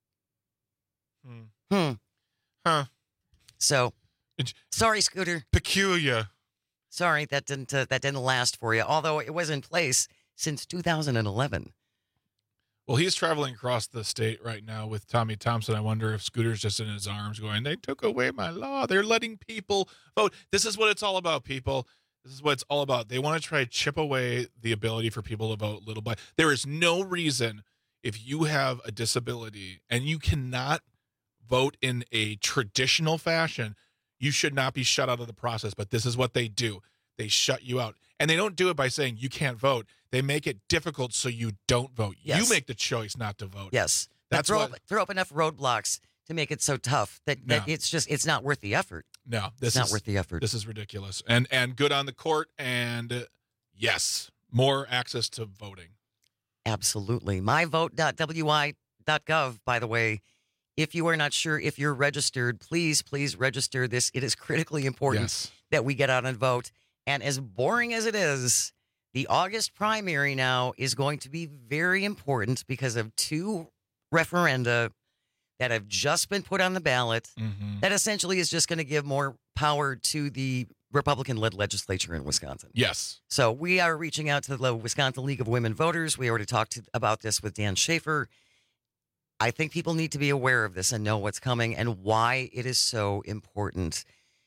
Speaker 16: Hmm.
Speaker 15: Hmm.
Speaker 16: Huh.
Speaker 15: So, sorry, Scooter.
Speaker 16: Peculiar.
Speaker 15: Sorry, that didn't uh, that didn't last for you. Although it was in place since two thousand eleven.
Speaker 16: Well, he's traveling across the state right now with Tommy Thompson. I wonder if Scooter's just in his arms going, they took away my law. They're letting people vote. This is what it's all about, people. This is what it's all about. They want to try to chip away the ability for people to vote little by. There is no reason if you have a disability and you cannot vote in a traditional fashion, you should not be shut out of the process. But this is what they do. They shut you out. And they don't do it by saying you can't vote. They make it difficult so you don't vote.
Speaker 15: Yes.
Speaker 16: You make the choice not to vote.
Speaker 15: Yes.
Speaker 16: That's
Speaker 15: throw,
Speaker 16: what.
Speaker 15: up, throw up enough roadblocks to make it so tough that, that
Speaker 16: No.
Speaker 15: it's just it's not worth the effort.
Speaker 16: No, this
Speaker 15: It's not
Speaker 16: is
Speaker 15: worth the effort.
Speaker 16: This is ridiculous. And and good on the court. And uh, yes, more access to voting.
Speaker 15: Absolutely. my vote dot w i dot gov, by the way. If you are not sure if you're registered, please, please register this. It is critically important
Speaker 16: Yes.
Speaker 15: that we get out and vote. And as boring as it is, the August primary now is going to be very important because of two referenda that have just been put on the ballot
Speaker 16: Mm-hmm.
Speaker 15: that essentially is just going to give more power to the Republican-led legislature in Wisconsin.
Speaker 16: Yes.
Speaker 15: So we are reaching out to the Wisconsin League of Women Voters. We already talked to, about this with Dan Schaefer. I think people need to be aware of this and know what's coming and why it is so important.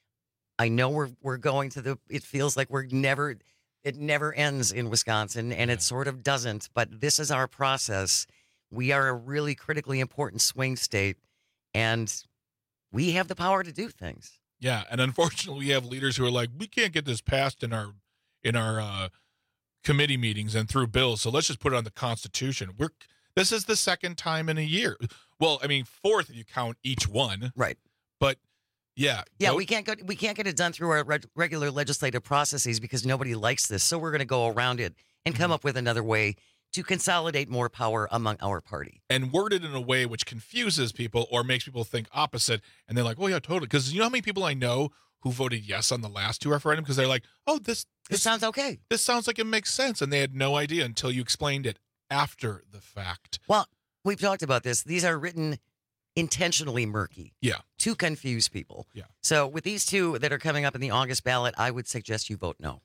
Speaker 15: I know we're we're going to the, it feels like we're never, it never ends in Wisconsin, and it sort of doesn't, but this is our process. We are a really critically important swing state, and we have the power to do things.
Speaker 16: Yeah, and unfortunately, we have leaders who are like, we can't get this passed in our in our uh, committee meetings and through bills, so let's just put it on the Constitution. We're this is the second time in a year. Well, I mean, fourth if you count each one.
Speaker 15: Right.
Speaker 16: But yeah,
Speaker 15: Yeah,
Speaker 16: go-
Speaker 15: we can't go. We can't get it done through our reg- regular legislative processes because nobody likes this. So we're going to go around it and come up with another way to consolidate more power among our party.
Speaker 16: and worded in a way which confuses people or makes people think opposite, and they're like, "Oh yeah, totally." Because you know how many people I know who voted yes on the last two referendums because they're like, "Oh, this
Speaker 15: This sounds okay.
Speaker 16: this sounds like it makes sense," and they had no idea until you explained it after the fact.
Speaker 15: Well, we've talked about this. These are written intentionally murky
Speaker 16: Yeah,
Speaker 15: to confuse people.
Speaker 16: Yeah.
Speaker 15: So with these two that are coming up in the August ballot, I would suggest you vote no.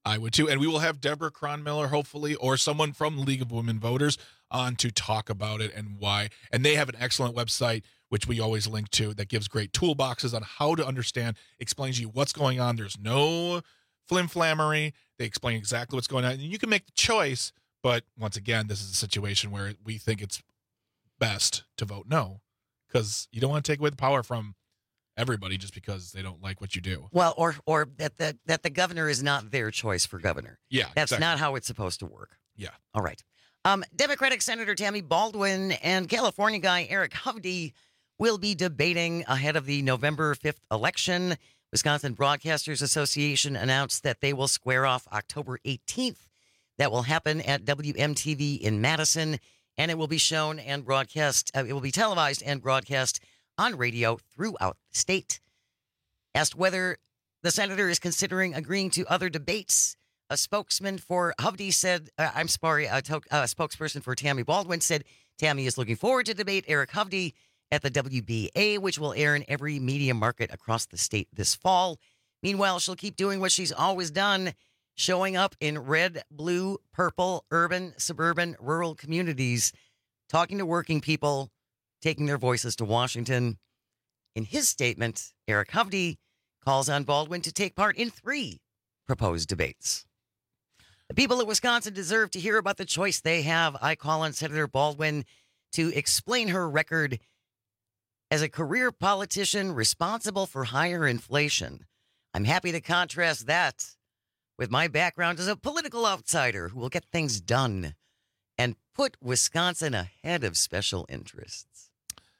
Speaker 16: I would too. And we will have Deborah Cronmiller, hopefully, or someone from the League of Women Voters on to talk about it and why. And they have an excellent website, which we always link to, that gives great toolboxes on how to understand, explains you what's going on. There's no flim-flammery. They explain exactly what's going on. And you can make the choice. But once again, this is a situation where we think it's best to vote no, because you don't want to take away the power from everybody just because they don't like what you do.
Speaker 15: Well, or or that the, that the governor is not their choice for governor.
Speaker 16: Yeah,
Speaker 15: That's
Speaker 16: exactly.
Speaker 15: not how it's supposed to work.
Speaker 16: Yeah.
Speaker 15: All right. Um, Democratic Senator Tammy Baldwin and California guy Eric Hovde will be debating ahead of the November fifth election. Wisconsin Broadcasters Association announced that they will square off October eighteenth. That will happen at W M T V in Madison, and it will be shown and broadcast. Uh, it will be televised and broadcast on radio throughout the state. Asked whether the senator is considering agreeing to other debates, a spokesman for Hovde said, uh, I'm sorry, a, to- a spokesperson for Tammy Baldwin said Tammy is looking forward to debate Eric Hovde at the W B A, which will air in every media market across the state this fall. Meanwhile, she'll keep doing what she's always done, showing up in red, blue, purple, urban, suburban, rural communities, talking to working people, taking their voices to Washington. In his statement, Eric Hovde calls on Baldwin to take part in three proposed debates. The people of Wisconsin deserve to hear about the choice they have. I call on Senator Baldwin to explain her record as a career politician responsible for higher inflation. I'm happy to contrast that with my background as a political outsider who will get things done and put Wisconsin ahead of special interests.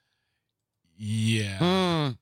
Speaker 16: Yeah.
Speaker 15: Mm.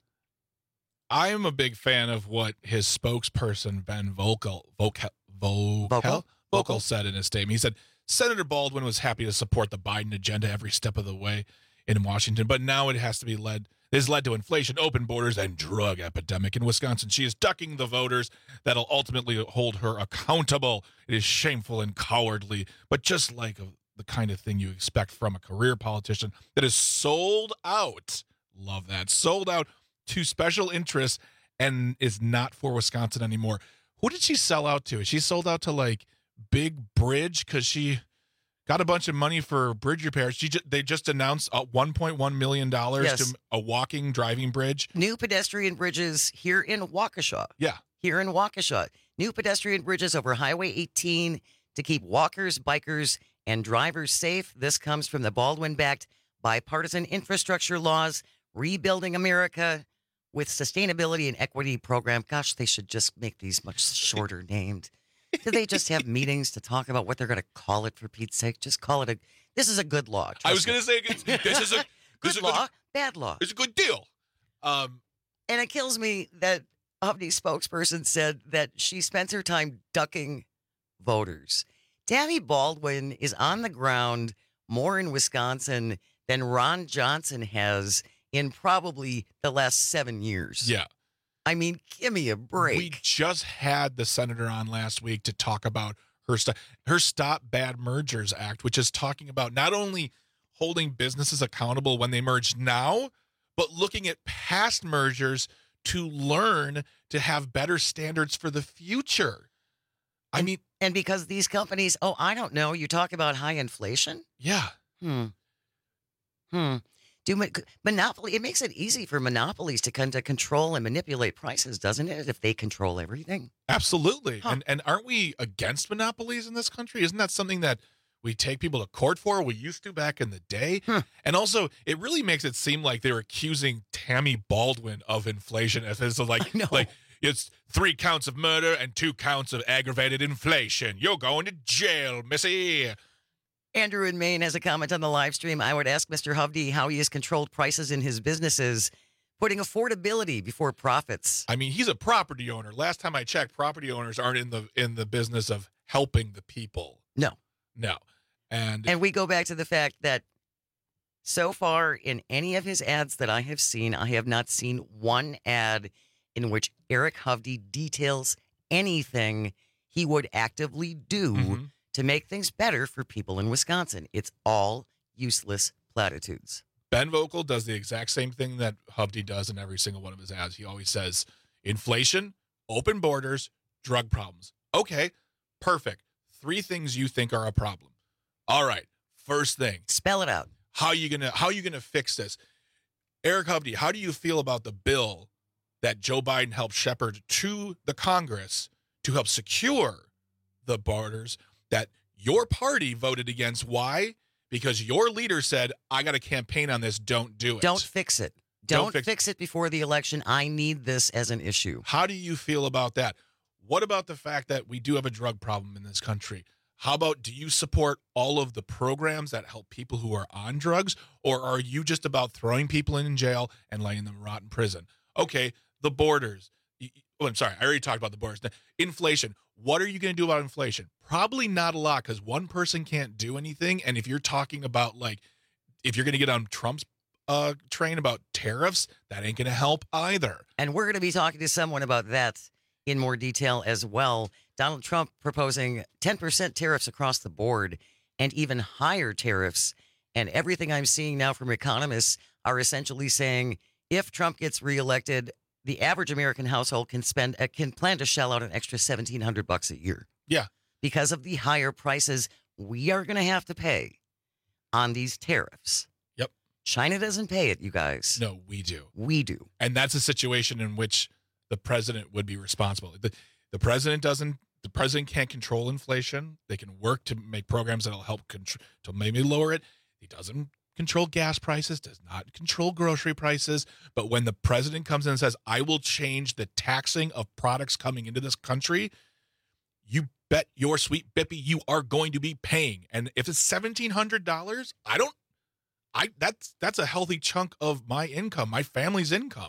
Speaker 16: I am a big fan of what his spokesperson, Ben Vocal, Vocal, Vocal,
Speaker 15: Vocal?
Speaker 16: Vocal said in his statement. He said, Senator Baldwin was happy to support the Biden agenda every step of the way in Washington, but now it has to be led, it has led to inflation, open borders, and drug epidemic in Wisconsin. She is ducking the voters that'll ultimately hold her accountable. It is shameful and cowardly, but just like a, the kind of thing you expect from a career politician that is sold out. Love that. Sold out to special interests and is not for Wisconsin anymore. Who did she sell out to? She sold out to like Big Bridge because she got a bunch of money for bridge repairs. She just, they just announced a one point one million dollars
Speaker 15: Yes.
Speaker 16: to a walking, driving bridge.
Speaker 15: New pedestrian bridges here in Waukesha.
Speaker 16: Yeah.
Speaker 15: Here in Waukesha. New pedestrian bridges over Highway eighteen to keep walkers, bikers, and drivers safe. This comes from the Baldwin-backed bipartisan infrastructure laws, Rebuilding America with Sustainability and Equity Program. Gosh, they should just make these much shorter named. Do they just have meetings to talk about what they're going to call it, for Pete's sake? Just call it a, this is a good law.
Speaker 16: I was
Speaker 15: trust
Speaker 16: going
Speaker 15: me.
Speaker 16: to say, it's- this is a
Speaker 15: Good
Speaker 16: this is a
Speaker 15: law,
Speaker 16: good,
Speaker 15: bad law.
Speaker 16: it's a good deal. Um,
Speaker 15: And it kills me that Hovde's spokesperson said that she spends her time ducking voters. Tammy Baldwin is on the ground more in Wisconsin than Ron Johnson has in probably the last seven years.
Speaker 16: yeah.
Speaker 15: I mean, give me a break.
Speaker 16: We just had the senator on last week to talk about her st- her Stop Bad Mergers Act, which is talking about not only holding businesses accountable when they merge now, but looking at past mergers to learn to have better standards for the future. I
Speaker 15: and,
Speaker 16: mean,
Speaker 15: and because these companies, oh, I don't know, you talk about high inflation?
Speaker 16: yeah.
Speaker 15: Hmm. Hmm. Do mon- monopoly? It makes it easy for monopolies to kind of control and manipulate prices, doesn't it? If they control everything.
Speaker 16: Absolutely.
Speaker 15: Huh.
Speaker 16: And and aren't we against monopolies in this country? Isn't that something that we take people to court for? We used to back in the day.
Speaker 15: Huh.
Speaker 16: And also, it really makes it seem like they're accusing Tammy Baldwin of inflation as it's like
Speaker 15: I know.
Speaker 16: like it's three counts of murder and two counts of aggravated inflation. You're going to jail, missy.
Speaker 15: Andrew in Maine has a comment on the live stream. I would ask Mister Hovde how he has controlled prices in his businesses, putting affordability before profits.
Speaker 16: I mean, he's a property owner. Last time I checked, property owners aren't in the in the business of helping the people.
Speaker 15: No.
Speaker 16: No. And
Speaker 15: And we go back to the fact that so far in any of his ads that I have seen, I have not seen one ad in which Eric Hovde details anything he would actively do
Speaker 16: Mhm.
Speaker 15: to make things better for people in Wisconsin. It's all useless platitudes.
Speaker 16: Ben Vocal does the exact same thing that Hovde does in every single one of his ads. He always says inflation, open borders, drug problems. Okay, Perfect. Three things you think are a problem. All right. First thing.
Speaker 15: Spell it out.
Speaker 16: How you gonna how you gonna fix this? Eric Hovde, how do you feel about the bill that Joe Biden helped shepherd to the Congress to help secure the borders that your party voted against? Why? Because your leader said, I got to campaign on this. Don't do it.
Speaker 15: Don't fix it. Don't,
Speaker 16: Don't fix,
Speaker 15: fix it before the election. I need this as an issue.
Speaker 16: How do you feel about that? What about the fact that we do have a drug problem in this country? How about, do you support all of the programs that help people who are on drugs, or are you just about throwing people in jail and letting them rot in prison? Okay, the borders. Oh, I'm sorry. I already talked about the borders. Inflation. What are you going to do about inflation? Probably not a lot, because one person can't do anything. And if you're talking about, like, if you're going to get on Trump's uh, train about tariffs, that ain't going to help either.
Speaker 15: And we're going to be talking to someone about that in more detail as well. Donald Trump proposing ten percent tariffs across the board and even higher tariffs. And everything I'm seeing now from economists are essentially saying if Trump gets reelected, the average American household can spend uh, can plan to shell out an extra seventeen hundred bucks a year.
Speaker 16: Yeah.
Speaker 15: Because of the higher prices we are going to have to pay on these tariffs.
Speaker 16: Yep.
Speaker 15: China doesn't pay it, you guys.
Speaker 16: No, we do.
Speaker 15: We do.
Speaker 16: And that's a situation in which the president would be responsible. The, the president doesn't, the president can't control inflation. They can work to make programs that'll help control, to maybe lower it. He doesn't control gas prices, does not control grocery prices. But when the president comes in and says, I will change the taxing of products coming into this country, you bet your sweet bippy you are going to be paying. And if it's seventeen hundred dollars, I don't, I that's that's a healthy chunk of my income, my family's income.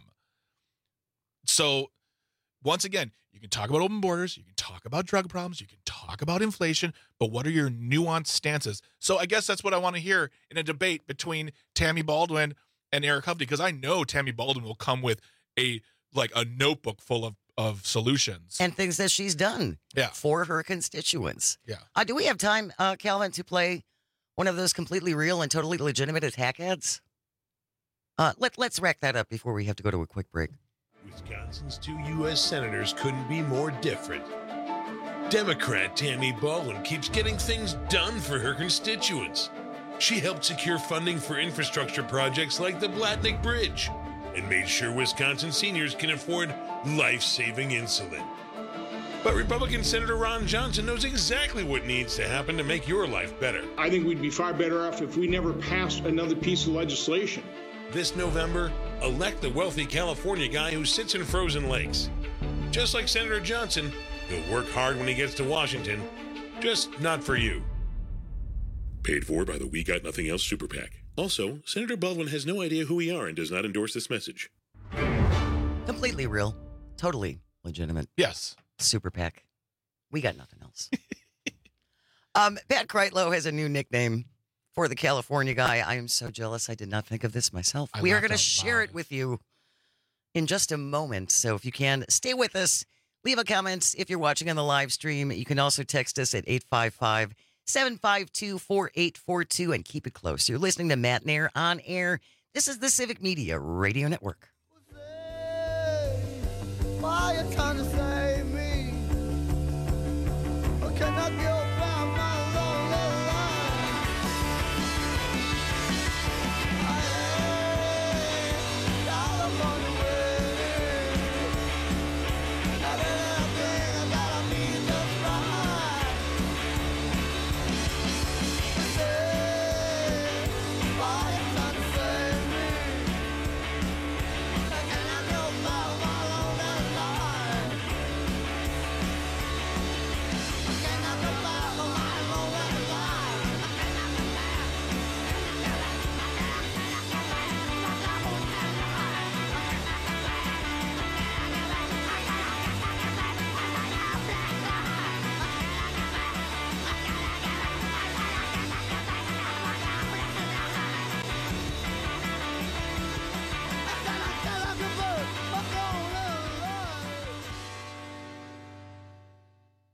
Speaker 16: So once again, you can talk about open borders, you can talk about drug problems, you can talk about inflation, but what are your nuanced stances? So I guess that's what I want to hear in a debate between Tammy Baldwin and Eric Hovde, because I know Tammy Baldwin will come with a like a notebook full of, of solutions.
Speaker 15: And things that she's done
Speaker 16: yeah.
Speaker 15: for her constituents.
Speaker 16: Yeah.
Speaker 15: Uh, do we have time, uh, Calvin, to play one of those completely real and totally legitimate attack ads? Uh, let, let's rack that up before we have to go to a quick break.
Speaker 8: Wisconsin's two U S senators couldn't be more different. Democrat Tammy Baldwin keeps getting things done for her constituents. She helped secure funding for infrastructure projects like the Blatnick Bridge and made sure Wisconsin seniors can afford life-saving insulin. But Republican Senator Ron Johnson knows exactly what needs to happen to make your life better.
Speaker 9: I think we'd be far better off if we never passed another piece of legislation.
Speaker 8: This November, elect the wealthy California guy who sits in frozen lakes. Just like Senator Johnson, he'll work hard when he gets to Washington, just not for you.
Speaker 11: Paid for by the We Got Nothing Else Super PAC. Also, Senator Baldwin has no idea who we are and does not endorse this message.
Speaker 15: Completely real. Totally legitimate.
Speaker 16: Yes.
Speaker 15: Super PAC. We got nothing else. um, Pat Kreitlow has a new nickname for the California guy. I am so jealous. I did not think of this myself.
Speaker 16: I
Speaker 15: we are going to
Speaker 16: laughed out
Speaker 15: share
Speaker 16: loud.
Speaker 15: it with you in just a moment. So if you can, stay with us. Leave a comment if you're watching on the live stream. You can also text us at eight five five, seven five two, four eight four two and keep it close. You're listening to Matt Nair on air. This is the Civic Media Radio Network.
Speaker 12: Why you trying to save me? Or can I go round my lonely line? Hey, California way. Now that I think that I mean just right. Say, why you trying to save me? Can I go round my lonely line? Can I go round my lonely line?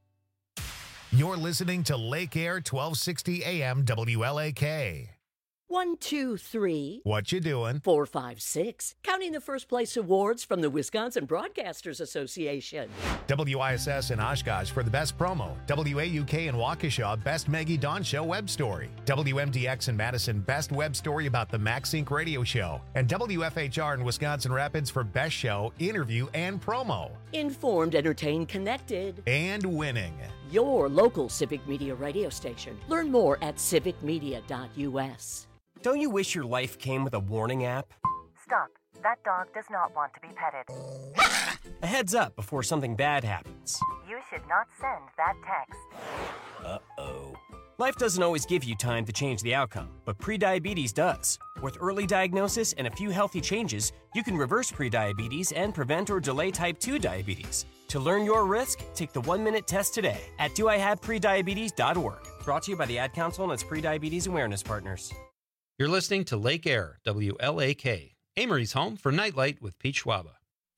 Speaker 1: You're listening to Lake Air twelve sixty A M W L A K.
Speaker 13: One, two, three.
Speaker 1: What you doing?
Speaker 13: Four, five, six. Counting the first place awards from the Wisconsin Broadcasters Association.
Speaker 1: W I S S in Oshkosh for the best promo. W A U K in Waukesha, best Maggie Dawn Show web story. W M D X in Madison, best web story about the MaxSync radio show. And W F H R in Wisconsin Rapids for best show, interview, and promo.
Speaker 13: Informed, entertained, connected.
Speaker 1: And winning.
Speaker 13: Your local Civic Media radio station. Learn more at civic media dot U S.
Speaker 17: Don't you wish your life came with a warning app?
Speaker 18: Stop. That dog does not want to be petted.
Speaker 17: A heads up before something bad happens.
Speaker 18: You should not send that text.
Speaker 17: Uh-oh. Life doesn't always give you time to change the outcome, but prediabetes does. With early diagnosis and a few healthy changes, you can reverse prediabetes and prevent or delay type two diabetes. To learn your risk, take the one-minute test today at do I have prediabetes dot org. Brought to you by the Ad Council and its prediabetes awareness partners.
Speaker 14: You're listening to Lake Air, W L A K, Amory's home for Nightlight with Pete Schwaba.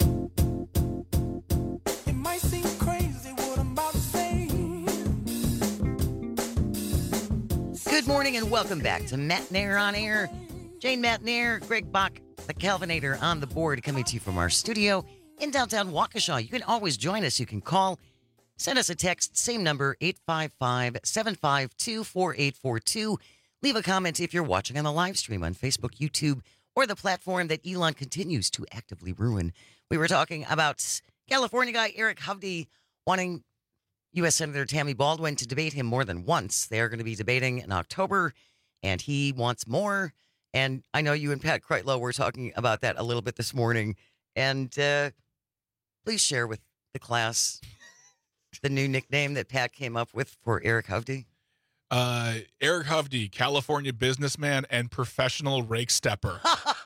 Speaker 12: It might seem crazy what I'm about to say.
Speaker 15: Good morning and welcome back to Matt Nair on Air. Jane Matt Nair, Greg Bach, the Calvinator on the board, coming to you from our studio in downtown Waukesha. You can always join us. You can call, send us a text, same number, eight five five, seven five two, four eight four two. Leave a comment if you're watching on the live stream on Facebook, YouTube, or the platform that Elon continues to actively ruin. We were talking about California guy Eric Hovde wanting U S Senator Tammy Baldwin to debate him more than once. They're going to be debating in October, and he wants more. And I know you and Pat Kreitlow were talking about that a little bit this morning. And uh, please share with the class the new nickname that Pat came up with for Eric Hovde.
Speaker 16: Uh, Eric Hovde, California businessman and professional rake stepper.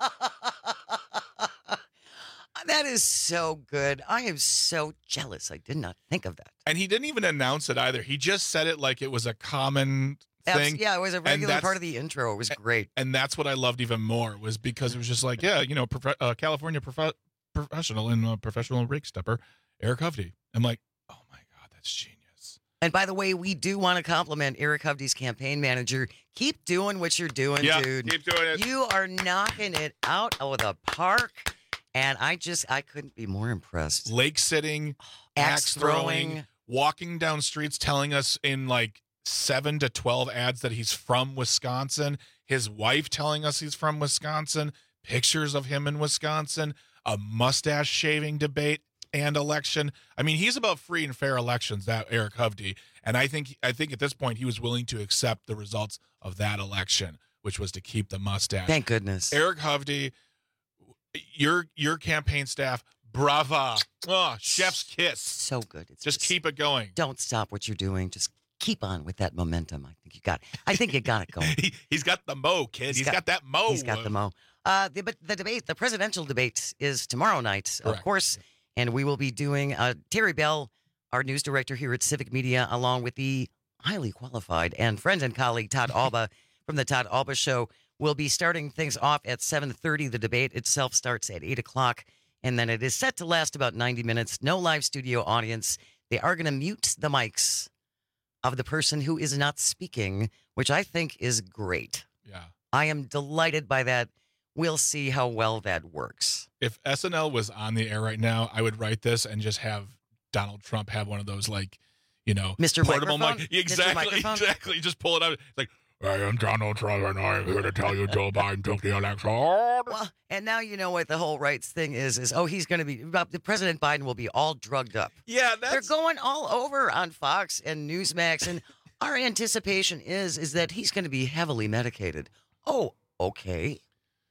Speaker 15: That is so good. I am so jealous. I did not think of that.
Speaker 16: And he didn't even announce it either. He just said it like it was a common thing.
Speaker 15: Yeah, it was a regular part of the intro. It was great.
Speaker 16: And that's what I loved even more, was because it was just like, yeah, you know, prof- uh, California prof- professional and uh, professional rake stepper, Eric Hovde. I'm like, oh my God, that's genius.
Speaker 15: And by the way, we do want to compliment Eric Hovde's campaign manager. Keep doing what you're doing,
Speaker 16: yeah,
Speaker 15: dude.
Speaker 16: Keep doing it.
Speaker 15: You are knocking it out of the park. And I just, I couldn't be more impressed.
Speaker 16: Lake sitting,
Speaker 15: axe,
Speaker 16: axe
Speaker 15: throwing,
Speaker 16: throwing, walking down streets telling us in like seven to twelve ads that he's from Wisconsin. His wife telling us he's from Wisconsin. Pictures of him in Wisconsin. A mustache shaving debate and election. I mean, he's about free and fair elections, that Eric Hovde. And I think I think at this point he was willing to accept the results of that election, which was to keep the mustache.
Speaker 15: Thank goodness.
Speaker 16: Eric Hovde, your your campaign staff, brava. Oh, chef's kiss.
Speaker 15: So good. It's
Speaker 16: just,
Speaker 15: just
Speaker 16: keep it going.
Speaker 15: Don't stop what you're doing. Just keep on with that momentum. I think you got it. I think you got it going.
Speaker 16: he, he's got the mo, kid. he's, he's got, got that mo.
Speaker 15: He's got the mo. Uh, the, but the debate, the presidential debate is tomorrow night,
Speaker 16: Correct.
Speaker 15: Of course. And we will be doing uh, Terry Bell, our news director here at Civic Media, along with the highly qualified and friend and colleague Todd Alba from the Todd Alba Show. We'll be starting things off at seven thirty. The debate itself starts at eight o'clock, and then it is set to last about ninety minutes. No live studio audience. They are going to mute the mics of the person who is not speaking, which I think is great.
Speaker 16: Yeah.
Speaker 15: I am delighted by that. We'll see how well that works.
Speaker 16: If S N L was on the air right now, I would write this and just have Donald Trump have one of those, like, you know,
Speaker 15: Mister
Speaker 16: portable
Speaker 15: Microphone?
Speaker 16: mic. Exactly,
Speaker 15: Mister Microphone?
Speaker 16: exactly. Just pull it out. It's like, I am Donald Trump, and I'm here to tell you Joe Biden took the election.
Speaker 15: Well, and now you know what the whole rights thing is, is, oh, he's going to be, the President Biden will be all drugged up.
Speaker 16: Yeah, that's...
Speaker 15: They're going all over on Fox and Newsmax, and our anticipation is, is that he's going to be heavily medicated. Oh, okay.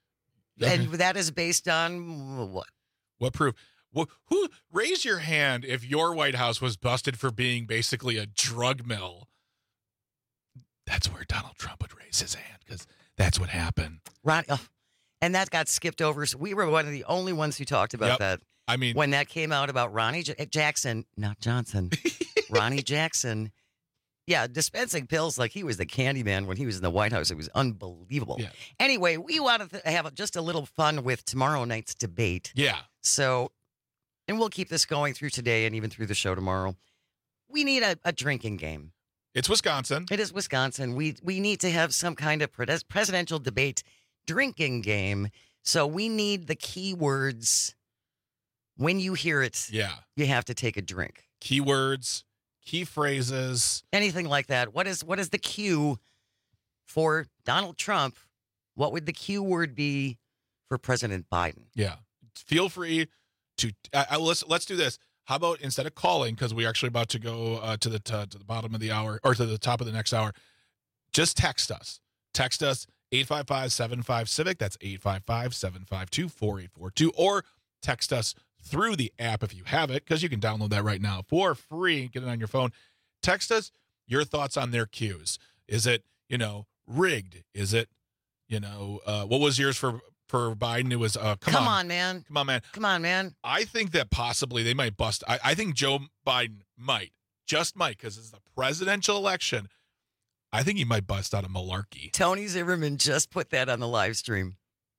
Speaker 15: And that is based on what?
Speaker 16: What proof? Well, who raise your hand if your White House was busted for being basically a drug mill? That's where Donald Trump would raise his hand, because that's what happened.
Speaker 15: Ron, oh, and that got skipped over. So we were one of the only ones who talked about
Speaker 16: Yep.
Speaker 15: that.
Speaker 16: I mean,
Speaker 15: when that came out about Ronnie J- Jackson, not Johnson, Ronnie Jackson. Yeah, dispensing pills like he was the candy man when he was in the White House. It was unbelievable.
Speaker 16: Yeah.
Speaker 15: Anyway, we wanted to have just a little fun with tomorrow night's debate.
Speaker 16: Yeah.
Speaker 15: So, and we'll keep this going through today and even through the show tomorrow. We need a, a drinking game.
Speaker 16: It's Wisconsin.
Speaker 15: It is Wisconsin. We we need to have some kind of pres- presidential debate drinking game. So we need the keywords. When you hear it,
Speaker 16: Yeah.
Speaker 15: you have to take a drink.
Speaker 16: Keywords, key phrases.
Speaker 15: Anything like that. What is what is the cue for Donald Trump? What would the cue word be for President Biden?
Speaker 16: Yeah. Feel free to uh, uh, let's let's do this. How about instead of calling, because we're actually about to go uh, to the to, to the bottom of the hour or to the top of the next hour, just text us. Text us eight five five, seven five civic. That's eight five five, seven five two, four eight four two. Or text us through the app if you have it, because you can download that right now for free. Get it on your phone. Text us your thoughts on their cues. Is it, you know, rigged? Is it, you know, uh, what was yours for for Biden? It was, uh, come,
Speaker 15: Come
Speaker 16: on.
Speaker 15: on, man.
Speaker 16: Come on, man.
Speaker 15: Come on, man.
Speaker 16: I think that possibly they might bust. I, I think Joe Biden might, just might, because it's the presidential election. I think he might bust out a malarkey.
Speaker 15: Tony Zimmerman just put that on the live stream.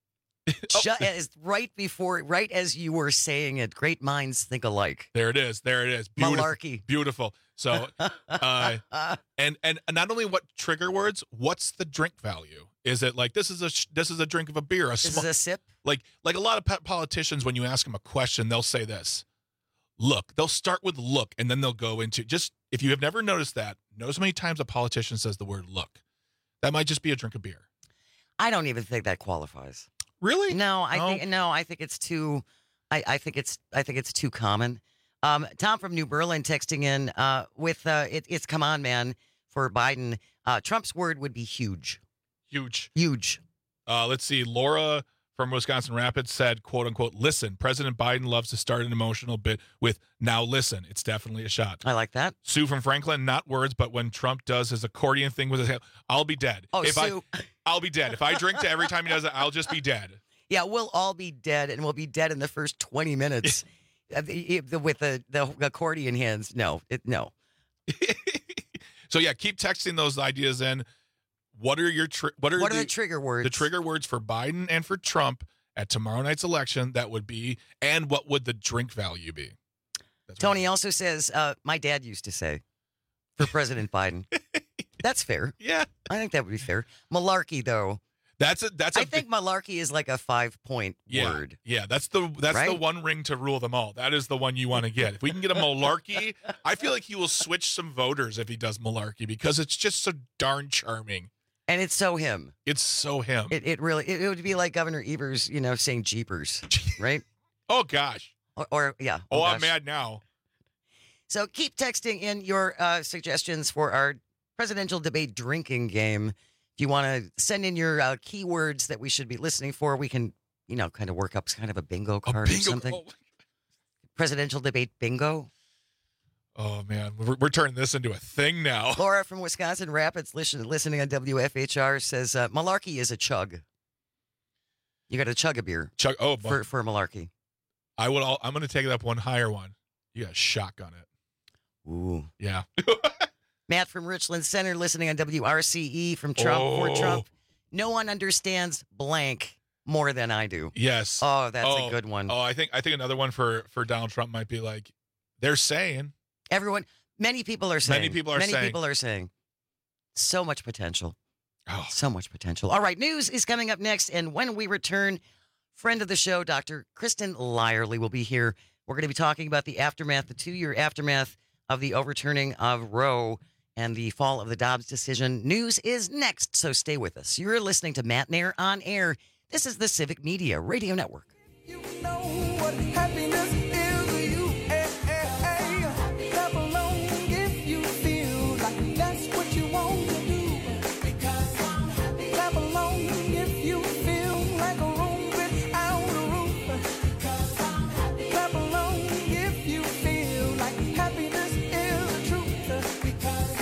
Speaker 15: Just as right before, right as you were saying it, great minds think alike.
Speaker 16: There it is. There it is. Beautiful.
Speaker 15: Malarkey.
Speaker 16: Beautiful. So, uh, and and not only what trigger words, what's the drink value? Is it like this is a sh- this is a drink of a beer? A
Speaker 15: This
Speaker 16: sm-
Speaker 15: is a sip.
Speaker 16: like like a lot of pe- politicians, when you ask them a question, they'll say this. Look, they'll start with look, and then they'll go into just. If you have never noticed that, notice how many times a politician says the word look. That might just be a drink of beer.
Speaker 15: I don't even think that qualifies.
Speaker 16: Really?
Speaker 15: No, I
Speaker 16: No?
Speaker 15: think no. I think it's too. I, I think it's. I think it's too common. Um, Tom from New Berlin texting in uh, with uh, it, it's come on, man, for Biden. Uh, Trump's word would be huge.
Speaker 16: Huge.
Speaker 15: Huge.
Speaker 16: Uh, let's see. Laura from Wisconsin Rapids said, quote unquote, listen, President Biden loves to start an emotional bit with now listen. It's definitely a shot.
Speaker 15: I like that.
Speaker 16: Sue from Franklin, not words, but when Trump does his accordion thing with his hand, I'll be dead.
Speaker 15: Oh,
Speaker 16: if
Speaker 15: Sue.
Speaker 16: I, I'll be dead. If I drink to every time he does it, I'll just be dead.
Speaker 15: Yeah, we'll all be dead, and we'll be dead in the first twenty minutes Uh, the- the- with the, the accordion hands. No, it, no.
Speaker 16: So yeah, keep texting those ideas in. What are your tri- what are
Speaker 15: What are
Speaker 16: the,
Speaker 15: the trigger words?
Speaker 16: The trigger words for Biden and for Trump at tomorrow night's election, that would be, and what would the drink value be?
Speaker 15: Tony also says, uh, my dad used to say for President Biden. That's fair.
Speaker 16: Yeah.
Speaker 15: I think that would be fair. Malarkey, though.
Speaker 16: That's a that's a
Speaker 15: I think malarkey is like a five point
Speaker 16: yeah,
Speaker 15: word.
Speaker 16: Yeah, that's the that's the
Speaker 15: Right?
Speaker 16: one ring to rule them all. That is the one you want to get. If we can get a malarkey, I feel like he will switch some voters if he does malarkey, because it's just so darn charming.
Speaker 15: And it's so him.
Speaker 16: It's so him.
Speaker 15: It, it really, it, it would be like Governor Evers, you know, saying jeepers, right?
Speaker 16: Oh, gosh.
Speaker 15: Or, or yeah.
Speaker 16: Oh, I'm
Speaker 15: gosh.
Speaker 16: mad now.
Speaker 15: So keep texting in your uh, suggestions for our presidential debate drinking game. If you want to send in your uh, keywords that we should be listening for, we can, you know, kind of work up kind of a bingo card
Speaker 16: bingo-
Speaker 15: or something.
Speaker 16: oh.
Speaker 15: Presidential debate bingo.
Speaker 16: Oh, man. We're, we're turning this into a thing now.
Speaker 15: Laura from Wisconsin Rapids, listen, listening on W F H R, says uh, malarkey is a chug. You got to chug a beer.
Speaker 16: Chug. Oh,
Speaker 15: for for malarkey.
Speaker 16: I would. All, I'm going to take it up one higher one. You got to shotgun it.
Speaker 15: Ooh.
Speaker 16: Yeah.
Speaker 15: Matt from Richland Center, listening on W R C E from Trump for
Speaker 16: Oh.
Speaker 15: Trump. No one understands blank more than I do.
Speaker 16: Yes.
Speaker 15: Oh, that's
Speaker 16: Oh,
Speaker 15: a good one.
Speaker 16: Oh, I think I think another one for for Donald Trump might be like, they're saying.
Speaker 15: Everyone, many people are saying.
Speaker 16: Many people are
Speaker 15: many
Speaker 16: saying.
Speaker 15: people are saying. So much potential.
Speaker 16: Oh.
Speaker 15: So much potential. All right, news is coming up next, and when we return, friend of the show, Doctor Kristen Lyerly, will be here. We're going to be talking about the aftermath, the two-year aftermath of the overturning of Roe and the fall of the Dobbs decision. News is next, so stay with us. You're listening to Matt Nair on Air. This is the Civic Media Radio Network.
Speaker 12: What happiness is to you, eh, eh, eh. Clap along if you feel like that's what you want to do. Because I'm happy. Clap along if you feel like a room without a roof. Because I'm happy. Clap along if you feel like happiness is the truth. Because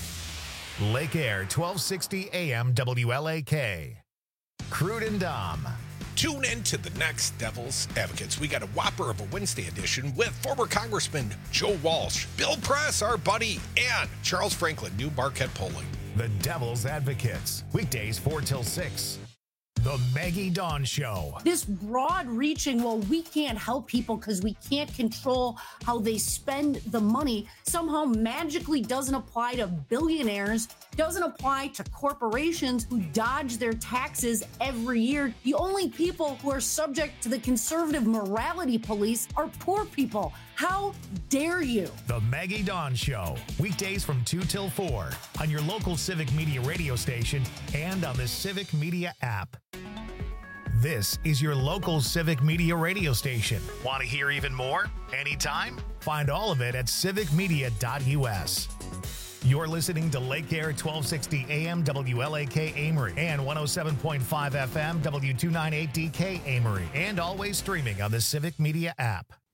Speaker 1: Lake Air, twelve sixty A M W L A K. Crude and Dom.
Speaker 5: Tune in to the next Devil's Advocates. We got a whopper of a Wednesday edition with former Congressman Joe Walsh, Bill Press, our buddy, and Charles Franklin, new Marquette polling.
Speaker 1: The Devil's Advocates. Weekdays four till six. The Maggie Dawn Show.
Speaker 2: This broad reaching, well, we can't help people because we can't control how they spend the money, somehow magically doesn't apply to billionaires, doesn't apply to corporations who dodge their taxes every year. The only people who are subject to the conservative morality police are poor people. How dare you?
Speaker 1: The Maggie Dawn Show. Weekdays from two till four on your local Civic Media radio station and on the Civic Media app. This is your local Civic Media radio station. Want to hear even more? Anytime? Find all of it at civic media dot U S. You're listening to Lake Air twelve sixty A M W L A K Amory and one oh seven point five F M W two ninety-eight D K Amory, and always streaming on the Civic Media app.